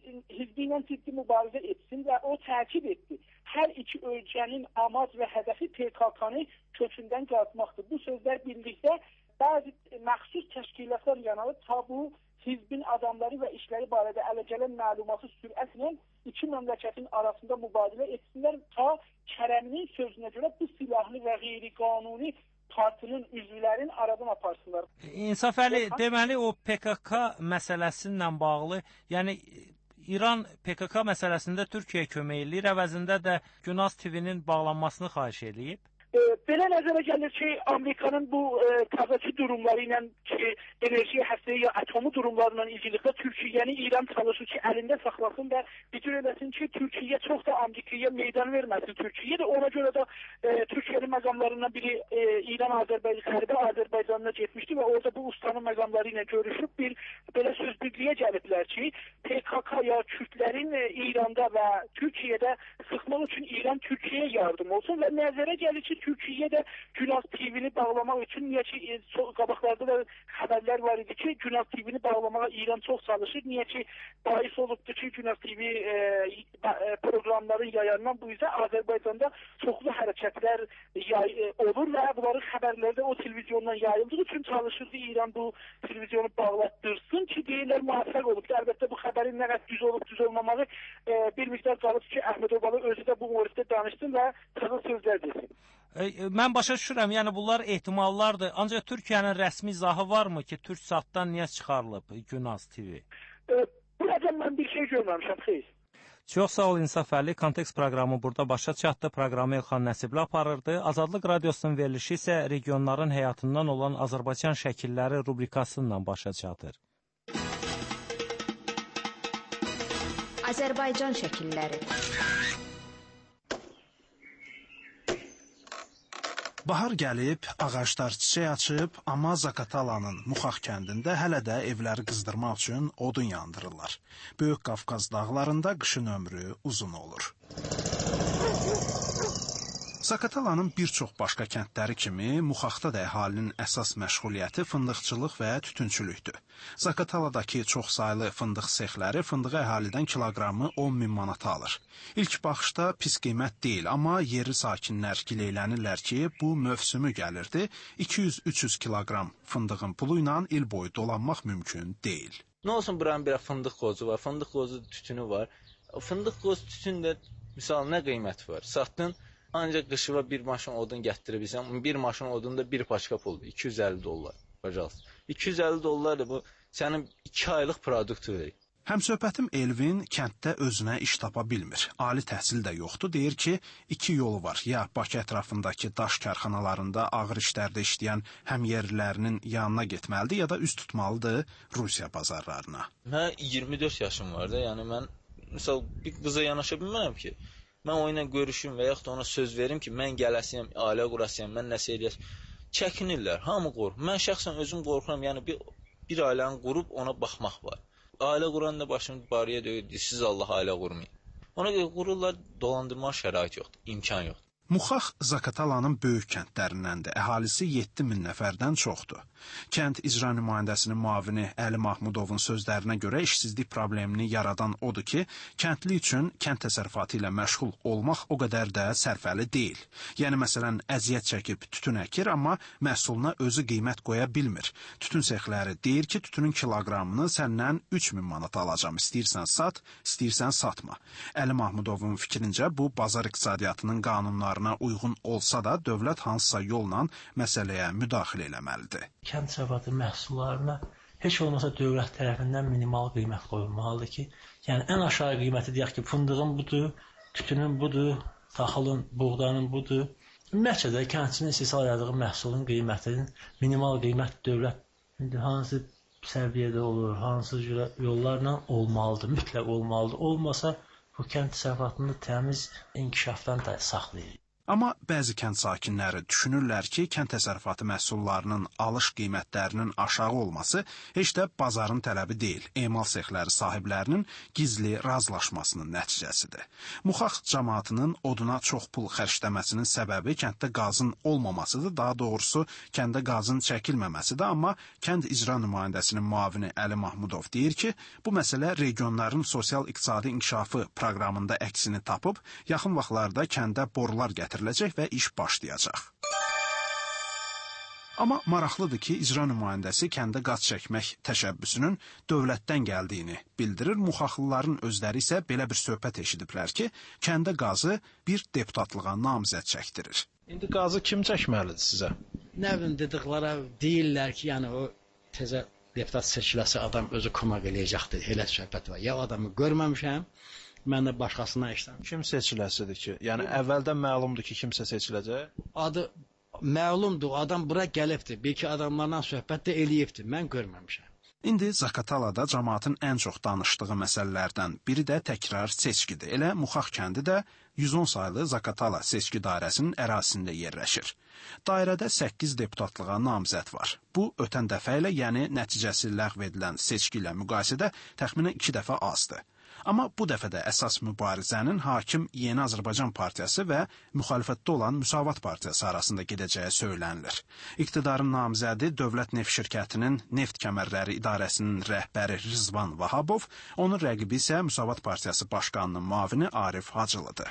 Hizbi ilə ciddi mübarizə etsin və o təkid etdi. Hər iki ölkənin amad və hədəfi P K K-nı kökündən qazmaqdır. Bu sözlər birlikdə bəzi məxsus təşkilatlar yanılıb ta bu Hizbin adamları və işləri barədə ələ gələn məlumatı sürətlə iki məmləkətin arasında mübadilə etsinlər ta Kərəminin sözünə görə bu silahlı və qeyri-qanuni partinin üzvlərini aradan aparsınlar. İnsaf Əli, deməli o P K K məsələsi ilə bağlı, yəni İran P K K məsələsində Türkiyəyə kömək eləyir, əvəzində də Günas T V-nin bağlanmasını xahiş eləyib. E, belə nəzərə gəlir ki, Amerikanın bu e, təzəki durumları ilə ki, enerji həftəyi ya atomu durumlarla ilgilikdə Türkiyəni İran çalışır ki, əlində saxlasın və bitir eləsin ki, Türkiyə çox da Amerikaya meydan verməsin. Türkiyə də ona görə də e, Türkiyənin məqamlarından biri e, İran Azərbaycan, Qərbi Azərbaycanına getmişdi və orada bu ustanın məqamları ilə görüşüb bir belə söz birliyə gəliblər ki, P K K ya Kürtlərin e, İranda və Türkiyədə sıxmaq üçün İran Türkiyəyə yardım olsun və nəzərə gəlir ki, Türkiyə də Günas T V-ni bağlamaq üçün, niyə ki, e, qabaqlarda da xəbərlər var idi ki, Günas T V-ni bağlamağa İran çox çalışır. Niyə ki, bahis olubdur ki, Günas T V e, e, proqramların yayandan bu yüzden Azərbaycanda çoxlu hərəkətlər yay, e, olur və bunların xəbərləri də o televizyondan yayıldığı üçün çalışırdı İran bu televizyonu bağlatdırsın ki, deyirlər müvəffəq olub. Əlbəttə bu xəbərin nə qədər düz olub, düz olmamağı e, bir miktar qalıb ki, Əhmədovalı özü də bu mövzuda danışsın və təzə sözlər desin. Mən başa düşürəm, yəni bunlar ehtimallardır. Ancaq Türkiyənin rəsmi izahı varmı ki, Türksatdan niyə çıxarılıb Günas T V? E, burada mən bir şey görməmişəm, xeyr. Çox sağ ol İnsaf Əli. Kontekst proqramı burada başa çatdı. Proqramı Elxan Nəsibli aparırdı. Azadlıq Radiosunun verilişi isə regionların həyatından olan Azərbaycan şəkilləri rubrikası ilə başa çatır. Azərbaycan şəkilləri. Bahar gəlib, ağaclar çiçək açıb, amma Zakatalanın Muxax kəndində hələ də evləri qızdırmaq üçün odun yandırırlar. Böyük Qafqaz dağlarında qışın ömrü uzun olur. Zakatalanın bir çox başqa kəndləri kimi Muxaxda da əhalinin əsas məşğuliyyəti fındıqçılıq və tütünçülükdür. Zakataladakı çoxsaylı fındıq sexləri fındığı əhalidən kiloqramı on min manata alır. İlk baxışda pis qiymət deyil, amma yerli sakinlər gileylənirlər ki, bu mövsümü gəlirdi, iki yüz üç yüz kiloqram fındığın pulu ilə il boyu dolanmaq mümkün deyil. Nə olsun buranın bir fındıq qozu var, fındıq qozu tütünü var. Fındıq qozu tütünündə misal nə qiyməti var? Satdın, ancaq qışıva bir maşın odun gətirə bilsən, bir maşın odunda bir paçka puldur, iki yüz əlli dollar. iki yüz əlli dollar da bu sənin iki aylıq produktu verir. Həmsöhbətim Elvin kənddə özünə iş tapa bilmir. Ali təhsil də yoxdur. Deyir ki, iki yolu var. Ya Bakı ətrafındakı daş karxanalarında ağır işlərdə işləyən həmyerlilərinin yanına getməlidir, ya da üz tutmalıdır Rusiya bazarlarına. Mən iyirmi dörd yaşım var da, yəni mən misal bir qıza yanaşa bilmərəm ki, mən o ilə görüşüm və yaxud da ona söz verim ki, mən gələsiyəm, ailə qurasıyam, mən nəsə eləyəsiyəm. Çəkinirlər, hamı qorxur. Mən şəxsən özüm qorxuram, yəni bir, bir ailəni qurub ona baxmaq var. Ailə quran da başını barıya döyür, siz Allah ailə qurmayın. Ona görə qururlar, dolandırma şərait yoxdur, imkan yoxdur. Muxax Zakatalanın böyük kəndlərindəndir. Əhalisi yeddi min nəfərdən çoxdur. Kənd icra nümayəndəsinin müavini Əli Mahmudovun sözlərinə görə işsizlik problemini yaradan odur ki, kəndli üçün kənd təsərrüfatı ilə məşğul olmaq o qədər də sərfəli deyil. Yəni, məsələn, əziyyət çəkib tütün əkir, amma məhsuluna özü qiymət qoya bilmir. Tütün sexləri deyir ki, tütünün kiloqramını səndən üç min manat alacam. İstəyirsən sat, istəyirsən satma. Əli Mahmudovun fikrincə bu bazar iqtisadiyyatının qanunları uyğun olsa da dövlət hansısa yolla məsələyə müdaxilə eləməlidir. Kənd təsərrüfatı məhsullarına heç olmasa dövlət tərəfindən minimal qiymət qoyulmalıdır ki, yəni ən aşağı qiyməti deyək ki, fındığın budur, tütünün budur, taxılın, buğdanın budur. Ümumiyyətcə də kəndçinin istehsal elədiyi məhsulun qiymətinin minimal qiymət dövlət hansı səviyyədə olur, hansı yollarla olmalıdır, mütləq olmalıdır. Olmasa bu kənd təsərrüfatını təmiz inkişafdan da saxlayır. Amma bəzi kənd sakinləri düşünürlər ki, kənd təsərrüfatı məhsullarının alış qiymətlərinin aşağı olması heç də bazarın tələbi deyil, emal sexləri sahiblərinin gizli razılaşmasının nəticəsidir. Muxax cəmaatının oduna çox pul xərcləməsinin səbəbi kənddə qazın olmamasıdır, daha doğrusu kəndə qazın çəkilməməsidir, amma kənd icra nümayəndəsinin müavini Əli Mahmudov deyir ki, bu məsələ regionların sosial-iqtisadi inkişafı proqramında əksini tapıb, yaxın vaxtlarda kəndə borular gətirir və iş başlayacaq. Amma maraqlıdır ki, icra nümayəndəsi kəndə qaz çəkmək təşəbbüsünün dövlətdən gəldiyini bildirir. Muxaxlıların özləri isə belə bir söhbət eşidiblər ki, kəndə qazı bir deputatlığa namizəd çəkdirir. İndi qazı kim çəkməlidir sizə? Nə bilim dediklərə deyirlər ki, yəni o təzə deputat seçiləsi adam özü komaq eləyəcəkdir. Elə söhbət var. Ya adamı görməmişəm, mən də başqasına işləmişəm. Kim seçiləsidir ki? Yəni əvvəldən məlumdur ki, kimsə seçiləcək? Adı məlumdur, adam bura gəlibdir. Belki adamlarla söhbət də eləyibdir. Mən görməmişəm. İndi Zaqatalada cəmaatın ən çox danışdığı məsələlərdən biri də təkrar seçkidir. Elə Muxax kəndi də yüz on saylı Zaqatala seçki dairəsinin ərazisində yerləşir. Dairədə səkkiz deputatlığa namizəd var. Bu, ötən dəfə ilə, yəni nəticəsi ləğv edilən seçki ilə müqayisədə təxminən iki dəfə azdır. Amma bu dəfə də əsas mübarizənin hakim Yeni Azərbaycan Partiyası və müxalifətdə olan Müsavat Partiyası arasında gedəcəyi söylənilir. İqtidarın namizədi Dövlət Neft Şirkətinin Neft Kəmərləri İdarəsinin rəhbəri Rizvan Vahabov, onun rəqibi isə Müsavat Partiyası Başqanının müavini Arif Hacılıdır.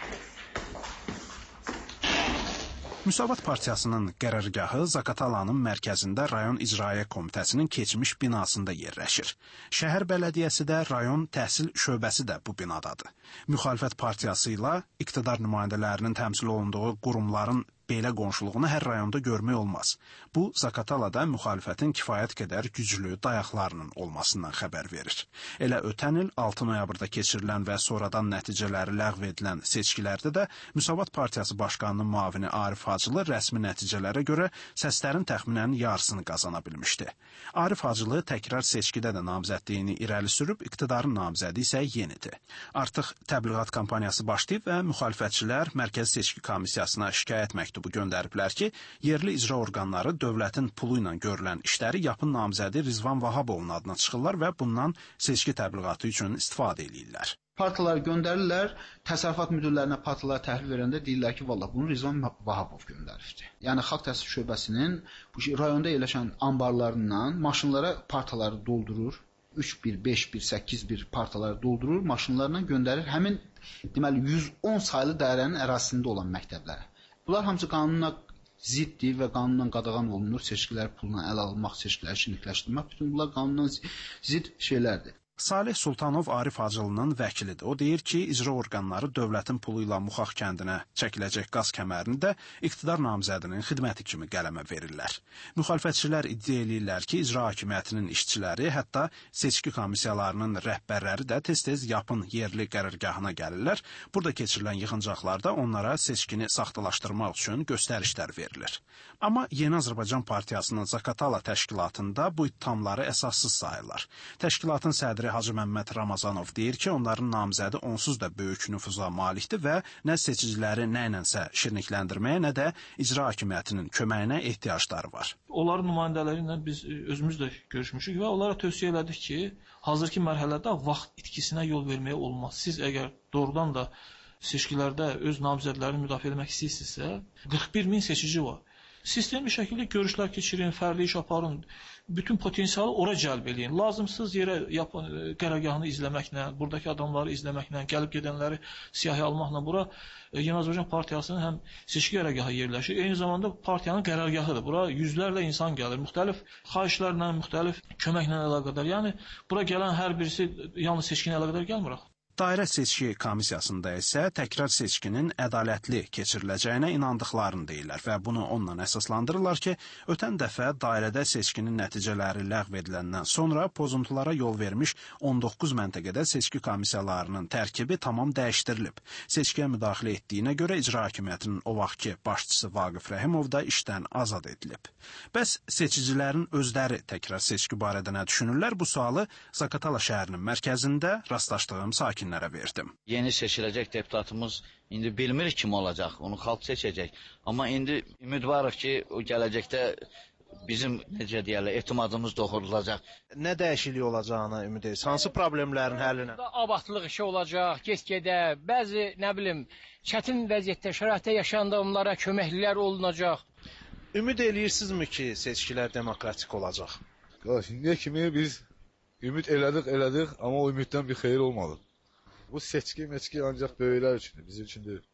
Müsavat Partiyasının qərargahı Zaqatalanın mərkəzində rayon icraiyyə komitəsinin keçmiş binasında yerləşir. Şəhər bələdiyyəsi də rayon təhsil şöbəsi də bu binadadır. Müxalifət partiyası ilə iqtidar nümayəndələrinin təmsil olunduğu qurumların belə qonşuluğunu hər rayonda görmək olmaz. Bu, Zaqatalada müxalifətin kifayət qədər güclü dayaqlarının olmasından xəbər verir. Elə ötən il altı noyabrda keçirilən və sonradan nəticələri ləğv edilən seçkilərdə də Müsavat Partiyası Başqanının müavini Arif Hacılı rəsmi nəticələrə görə səslərin təxminən yarısını qazana bilmişdi. Arif Hacılı təkrar seçkidə də namizədliyini irəli sürüb, iqtidarın namizədi isə yenidir. Artıq təbliğat kampaniyası başlayıb və müxalifətçilər Mərkəzi Seçki Komissiyasına şikayət məktubu göndəriblər ki, yerli icra orqanları dövlətin pulu ilə görülən işləri yapın namizədi Rizvan Vahabovun adına çıxırlar və bundan seçki təbliğatı üçün istifadə edirlər. Partiyalar göndərirlər, təsərrüfat müdürlərinə partiyalara təhvil verəndə deyirlər ki, valla bunu Rizvan Vahabov göndəribdir. Yəni Xalq Təhsil Şöbəsinin bu rayonda yerləşən anbarlarından maşınlara partiyaları doldurur. üç bir, beş bir, səkkiz bir partiyaları doldurur, maşınlarla göndərir həmin deməli yüz on saylı dairənin ərazisində olan məktəblərə. Bunlar hamısı qanunla ziddir və qanunla qadağan olunur. Seçkiləri pulla əl almaq, seçkiləri şinikləşdirmək, bütün bunlar qanunla zid şeylərdir. Salih Sultanov Arif Hacılının vəkilidir. O deyir ki, icra orqanları dövlətin pulu ilə Muxax kəndinə çəkiləcək qaz kəmərini də iqtidar namizədinin xidməti kimi qələmə verirlər. Müxalifətçilər iddia edirlər ki, icra hakimiyyətinin işçiləri, hətta seçki komissiyalarının rəhbərləri də tez-tez yapın yerli qərargahına gəlirlər. Burada keçirilən yığıncaqlarda onlara seçkini saxtalaşdırmaq üçün göstərişlər verilir. Amma Yeni Azərbaycan Partiyasının Zaqatala təşkilatında bu ittihamları əsassız sayırlar. Təşkilatın sədri Hacı Məmməd Ramazanov deyir ki, onların namizədi onsuz da böyük nüfuza malikdir və nə seçiciləri nə ilənsə şirnikləndirməyə, nə də icra hakimiyyətinin köməyinə ehtiyacları var. Onların nümayəndələri ilə biz özümüz də görüşmüşük və onlara tövsiyə elədik ki, hazırki mərhələdə vaxt itkisinə yol verməyə olmaz. Siz əgər doğrudan da seçkilərdə öz namizədlərini müdafiə etmək istəyirsinizsə, qırx bir min seçici var. Sistemli şəkildə görüşlər keçirin, fərdi iş aparın, bütün potensialı ora cəlb eləyin. Lazımsız yerə yapın, qərargahını izləməklə, buradakı adamları izləməklə, gəlib gedənləri siyahı almaqla bura Yeni Azərbaycan Partiyasının həm seçki qərargahı yerləşir, eyni zamanda partiyanın qərargahıdır. Bura yüzlərlə insan gəlir, müxtəlif xahişlərlə, müxtəlif köməklə əlaqədar. Yəni, bura gələn hər birisi yalnız seçkinə əlaqədar gəlmir. Dairə seçki komissiyasında isə təkrar seçkinin ədalətli keçiriləcəyinə inandıqlarını deyirlər və bunu onunla əsaslandırırlar ki, ötən dəfə dairədə seçkinin nəticələri ləğv ediləndən sonra pozuntulara yol vermiş on doqquz məntəqədə seçki komissiyalarının tərkibi tamam dəyişdirilib. Seçkiyə müdaxilə etdiyinə görə icra hakimiyyətinin o vaxtki başçısı Vaqif Rəhimov da işdən azad edilib. Bəs seçicilərin özləri təkrar seçki barədə nə düşünürlər? Bu sualı Zaqatala şəhərinin mərkəzində rastlaşdığım sakin verdim. Yeni seçiləcək deputatımız indi bilmir kim olacaq, onu xalq seçəcək. Amma indi ümid varıq ki, o gələcəkdə bizim, necə deyərlər, etimadımız doğrulacaq. Nə dəyişiklik olacağına ümid edirsiniz? Hansı problemlərin həllinə? Abadlıq işi olacaq, get-gedə, bəzi, nə bilim, çətin vəziyyətdə, şəraitdə yaşayanda onlara köməklilər olunacaq. Ümid eləyirsinizmi ki, seçkilər demokratik olacaq? Qardaş, indiyə kimi biz ümid elədik, elədik, amma o ümiddən bir xeyir olmadı. Bu seçki, meçki ancaq böyüklər üçündür, bizim üçün deyil.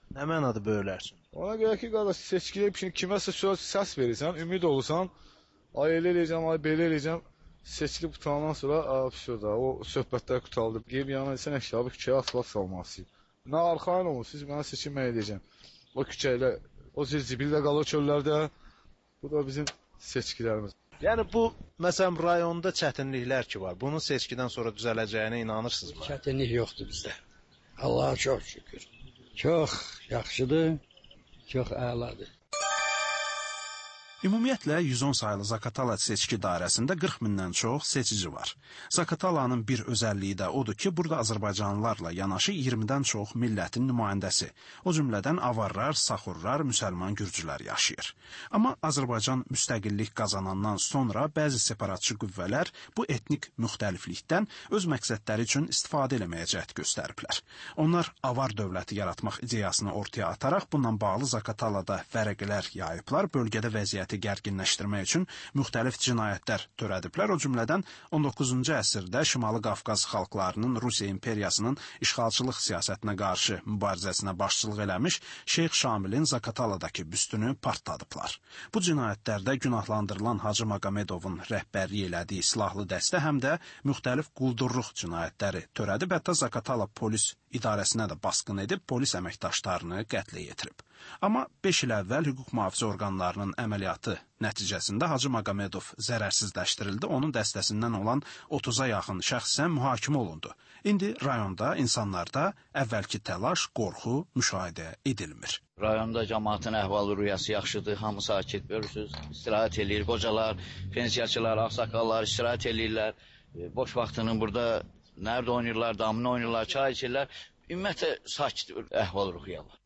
Nə mənada bölərsən? Ona görə ki, qardaş, seçkiyə kiməsə səs verirsən, ümid olursan, ay elə eləyəcəm, ay belə eləyəcəm. Seçki qutandan sonra da, o söhbətlər qutaldı. Qeyb yanına sən əşyalı küçəyə asfalt salmaq istəyir. Nə arxayın olun, siz mənə seçim mən edəcəm. O küçəylə, o zibillə qalır çöllərdə. Bu da bizim seçkilərimiz. Yəni bu, məsələn, rayonda çətinliklər ki var, bunun seçkidən sonra düzələcəyinə inanırsınızmı? Çətinlik yoxdur bizdə. Allaha çox şükür. Çox yaxşıdır, çox əladır. Ümumiyyətlə, yüz on saylı Zaqatala seçki dairəsində qırx mindən çox seçici var. Zaqatalanın bir özəlliyi də odur ki, burada Azərbaycanlılarla yanaşı iyirmidən çox millətin nümayəndəsi, o cümlədən avarlar, saxurlar, müsəlman gürcülər yaşayır. Amma Azərbaycan müstəqillik qazanandan sonra bəzi separatçı qüvvələr bu etnik müxtəliflikdən öz məqsədləri üçün istifadə eləməyə cəhd göstəriblər. Onlar avar dövləti yaratmaq ideyasını ortaya ataraq bununla bağlı Zaqatalada vərəqələr yayıblar, bölgədə vəziyyəti gərginləşdirmək üçün müxtəlif cinayətlər törədiblər. O cümlədən on doqquzuncu əsrdə Şimali Qafqaz xalqlarının Rusiya imperiyasının işğalçılıq siyasətinə qarşı mübarizəsinə başçılıq eləmiş Şeyx Şamilin Zaqataladakı büstünü partladıblar. Bu cinayətlərdə günahlandırılan Hacı Maqamedovun rəhbərlik elədiyi silahlı dəstə həm də müxtəlif quldurluq cinayətləri törədib, hətta Zaqatala polis idarəsinə də basqın edib, polis əməkdaşlarını qətlə yetirib. Amma beş il əvvəl hüquq mühafizə orqanlarının əməliyyatı nəticəsində Hacı Maqamedov zərərsizləşdirildi, onun dəstəsindən olan otuza yaxın şəxsən mühakimə olundu. İndi rayonda insanlarda əvvəlki təlaş, qorxu müşahidə edilmir. Rayonda cəmaatın əhval-ruhiyyəsi yaxşıdır, hamı sakit, görürsünüz, istirahət eləyir, qocalar, pensiyaçılar, ağsaqqallar istirahət eləyirlər, boş vaxtını burada nərdə oynayırlar, damını oynayırlar, çay içirlər, ümumiyyətlə sakit əhval-ruhiyyalar.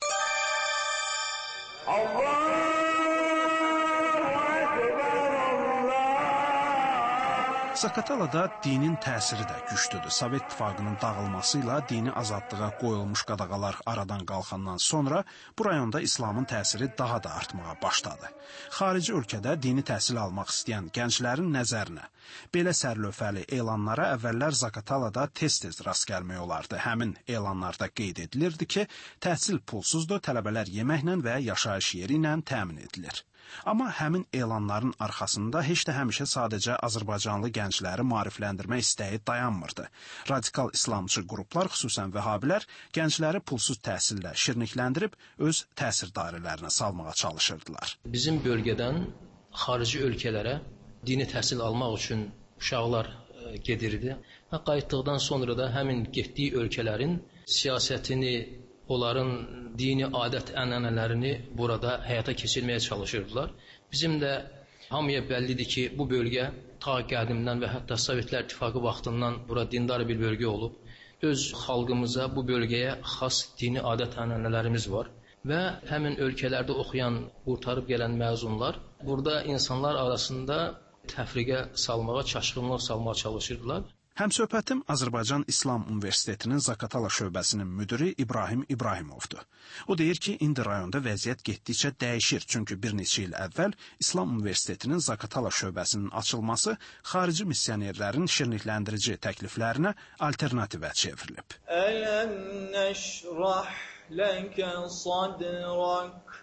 Zaqatalada dinin təsiri də güclüdür. Sovet İttifaqının dağılması ilə dini azadlığa qoyulmuş qadağalar aradan qalxandan sonra bu rayonda İslamın təsiri daha da artmağa başladı. Xarici ölkədə dini təhsil almaq istəyən gənclərin nəzərinə belə sərlövhəli elanlara əvvəllər Zaqatalada tez-tez rast gəlmək olardı. Həmin elanlarda qeyd edilirdi ki, təhsil pulsuzdur, tələbələr yeməklə və yaşayış yeri ilə təmin edilir. Amma həmin elanların arxasında heç də həmişə sadəcə Azərbaycanlı gəncləri maarifləndirmə istəyi dayanmırdı. Radikal İslamçı qruplar, xüsusən vəhabilər, gəncləri pulsuz təhsillə şirnikləndirib öz təsir dairələrinə salmağa çalışırdılar. Bizim bölgədən xarici ölkələrə dini təhsil almaq üçün uşaqlar gedirdi. Və qayıtdıqdan sonra da həmin getdiyi ölkələrin siyasətini, onların dini adət-ənənələrini burada həyata keçirməyə çalışırdılar. Bizim də hamıya bəllidir ki, bu bölgə ta qədimdən və hətta Sovetlər İttifaqı vaxtından bura dindar bir bölgə olub. Öz xalqımıza, bu bölgəyə xas dini adət-ənənələrimiz var. Və həmin ölkələrdə oxuyan, qurtarıb gələn məzunlar burada insanlar arasında təfriqə salmağa, çaşqınlıq salmağa çalışırdılar. Həmsöhbətim Azərbaycan İslam Universitetinin Zaqatala şöbəsinin müdiri İbrahim İbrahimovdur. O deyir ki, indi rayonda vəziyyət getdikcə dəyişir, çünki bir neçə il əvvəl İslam Universitetinin Zaqatala şöbəsinin açılması xarici missionerlərin şirnikləndirici təkliflərinə alternativə çevrilib. Ələm nəşrah ləkə sadrak.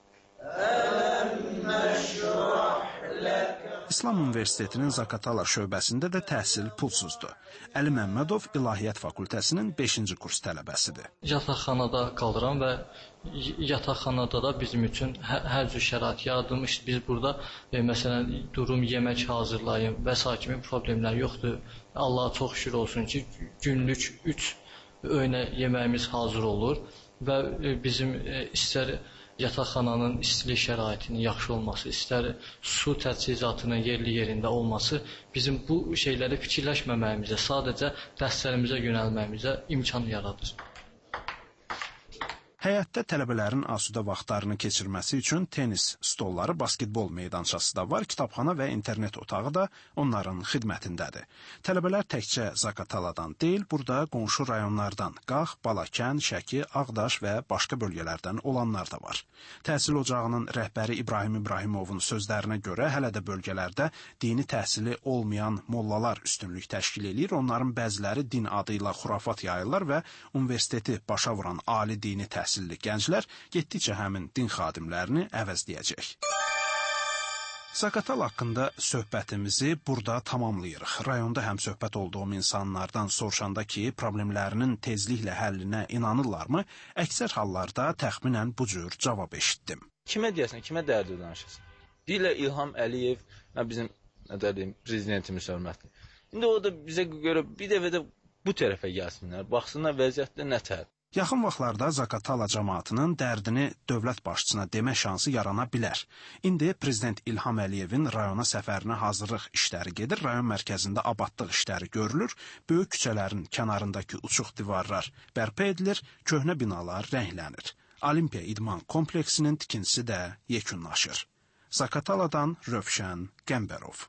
İslam Universitetinin Zaqatala şöbəsində də təhsil pulsuzdur. Əli Məmmədov İlahiyyat Fakültəsinin beşinci kurs tələbəsidir. Yataqxanada qalıram və yataqxanada da bizim üçün hər, hər cür şərait yaradılmış. Biz burada e, məsələn durum, yemək hazırlayım və s. kimi problemlər yoxdur. Allaha çox şükür olsun ki, günlük üç öynə yeməyimiz hazır olur və e, bizim e, istər yataqxananın istilik şəraitinin yaxşı olması, istər su təchizatının yerli yerində olması bizim bu şeyləri fikirləşməməyimizə, sadəcə dərslərimizə yönəlməyimizə imkan yaradır. Həyətdə tələbələrin asudə vaxtlarını keçirməsi üçün tenis stolları, basketbol meydançası da var, kitabxana və internet otağı da onların xidmətindədir. Tələbələr təkcə Zaqataladan deyil, burada qonşu rayonlardan, Qax, Balakən, Şəki, Ağdaş və başqa bölgələrdən olanlar da var. Təhsil ocağının rəhbəri İbrahim İbrahimovun sözlərinə görə hələ də bölgələrdə dini təhsili olmayan mollalar üstünlük təşkil edir. Onların bəziləri din adı ilə xurafat yayırlar və universiteti başa vuran ali dini təhsil təhsilli gənclər getdikcə həmin din xadimlərini əvəzləyəcək. Zaqatal haqqında söhbətimizi burada tamamlayırıq. Rayonda həm söhbət olduğum insanlardan soruşanda ki, problemlərinin tezliklə həllinə inanırlarmı, əksər hallarda təxminən bu cür cavab eşitdim. Kimə deyəsən, kimə dərdi danışasın? Deyirlər İlham Əliyev, bizim nə deyim, prezidentimiz hörmətli. İndi o da bizə görə bir dəfə də bu tərəfə gəlsinlər, baxsınlar vəziyyətdə nətər. Yaxın vaxtlarda Zaqatala cəmaatının dərdini dövlət başçısına demə şansı yarana bilər. İndi prezident İlham Əliyevin rayona səfərinə hazırlıq işləri gedir, rayon mərkəzində abadlıq işləri görülür, böyük küçələrin kənarındakı uçuq divarlar bərpa edilir, köhnə binalar rənglənir. Olimpiya İdman kompleksinin tikintisi də yekunlaşır. Zaqataladan Rövşən Qəmbərov.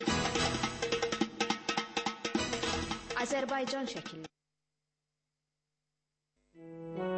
Azərbaycan şəkilləri.